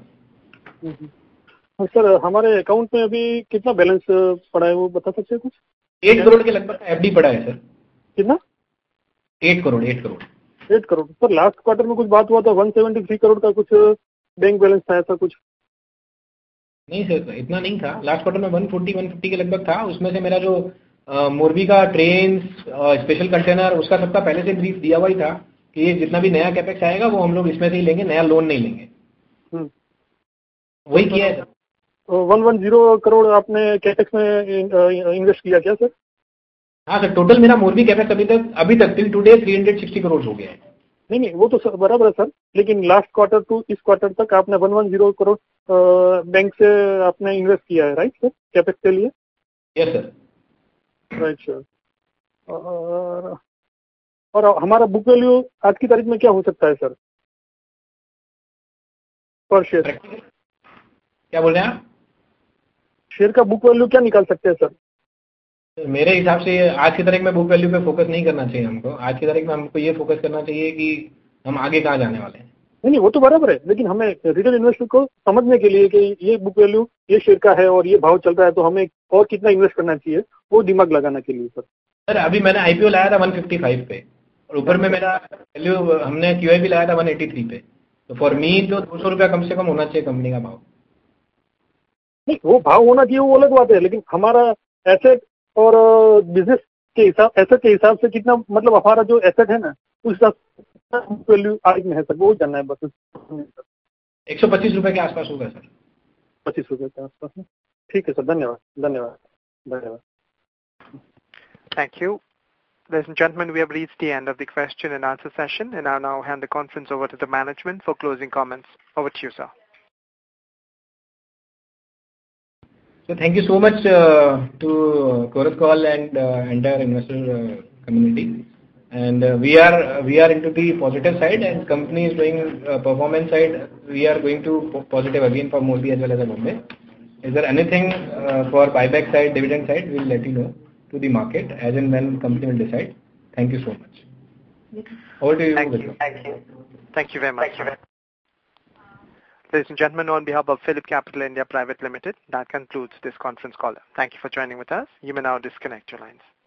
सर हमारे अकाउंट में अभी कितना बैलेंस पड़ा है वो बता सकते हैं कुछ? 8 करोड़ के लगभग एफडी पड़ा है सर। कितना? 8 crore. 8 crore sir, last quarter में कुछ बात हुआ था 173 करोड़ का कुछ बैंक बैलेंस था, ऐसा कुछ? नहीं सर, इतना नहीं था। लास्ट क्वार्टर में 140-150 के लगभग था। उसमें से मेरा जो मोरबी का ट्रेन स्पेशल कंटेनर, उसका सबका पहले से ब्रीफ दिया हुआ ही था कि ये जितना भी नया कैपेक्स आएगा वो हम लोग इसमें से ही लेंगे, नया लोन नहीं लेंगे। वही किया है सर। 110 करोड़ आपने कैपेक्स में इन्वेस्ट किया क्या सर? हाँ सर, टोटल मेरा मोरबी कैपेक्स अभी तक टिल टुडे 360 करोड़ हो गया है। नहीं वो तो सर बराबर है सर, लेकिन लास्ट क्वार्टर टू इस क्वार्टर तक आपने 110 करोड़ बैंक से आपने इन्वेस्ट किया है, राइट सर, कैपेक्स के लिए? Yes sir. Right sir. और हमारा बुक वैल्यू आज की तारीख में क्या हो सकता है सर पर शेयर? क्या बोल रहे हैं आप? शेयर का बुक वैल्यू क्या निकाल सकते हैं सर? मेरे हिसाब से आज की तारीख में बुक वैल्यू पे फोकस नहीं करना चाहिए हमको। आज की तारीख में हमको ये फोकस करना चाहिए कि हम आगे कहाँ जाने वाले हैं। नहीं वो तो बराबर है, लेकिन हमें रिटेल इन्वेस्टर को समझने के लिए कि ये बुक वैल्यू ये शेयर का है और ये भाव चल रहा है, तो हमें और कितना इन्वेस्ट करना चाहिए वो दिमाग लगाने के लिए सर। सर अभी मैंने आईपीओ लाया था 155 पे, और ऊपर में मेरा वैल्यू हमने क्यूआईबी लाया था 183 पे। तो फॉर मी तो 200 रुपया कम से कम होना चाहिए कंपनी का भाव। नहीं वो भाव होना चाहिए वो अलग बात है, लेकिन हमारा एसेट और बिजनेस के हिसाब, एसेट के हिसाब से कितना, मतलब हमारा जो एसेट है ना उस हिसाब से वैल्यू आज में है सर, वो जानना है बस। 125 रुपए के आसपास होगा सर। 25 रुपए के आसपास में। ठीक है सर, धन्यवाद। Thank you. Ladies and gentlemen, we have reached the end of the question and answer session, and I'll now hand the conference over to the management for closing comments. Over to you, sir. So thank you so much to Chorus Call and entire investor community. And we are into the positive side, and company is doing performance side. We are going to positive again for Morbi as well as Bombay. Is there anything for buyback side, dividend side? We'll let you know to the market as and when company will decide. Thank you so much. Over to you. Thank you very much. Ladies and gentlemen, on behalf of Phillip Capital India Private Limited, that concludes this conference call. Thank you for joining with us. You may now disconnect your lines.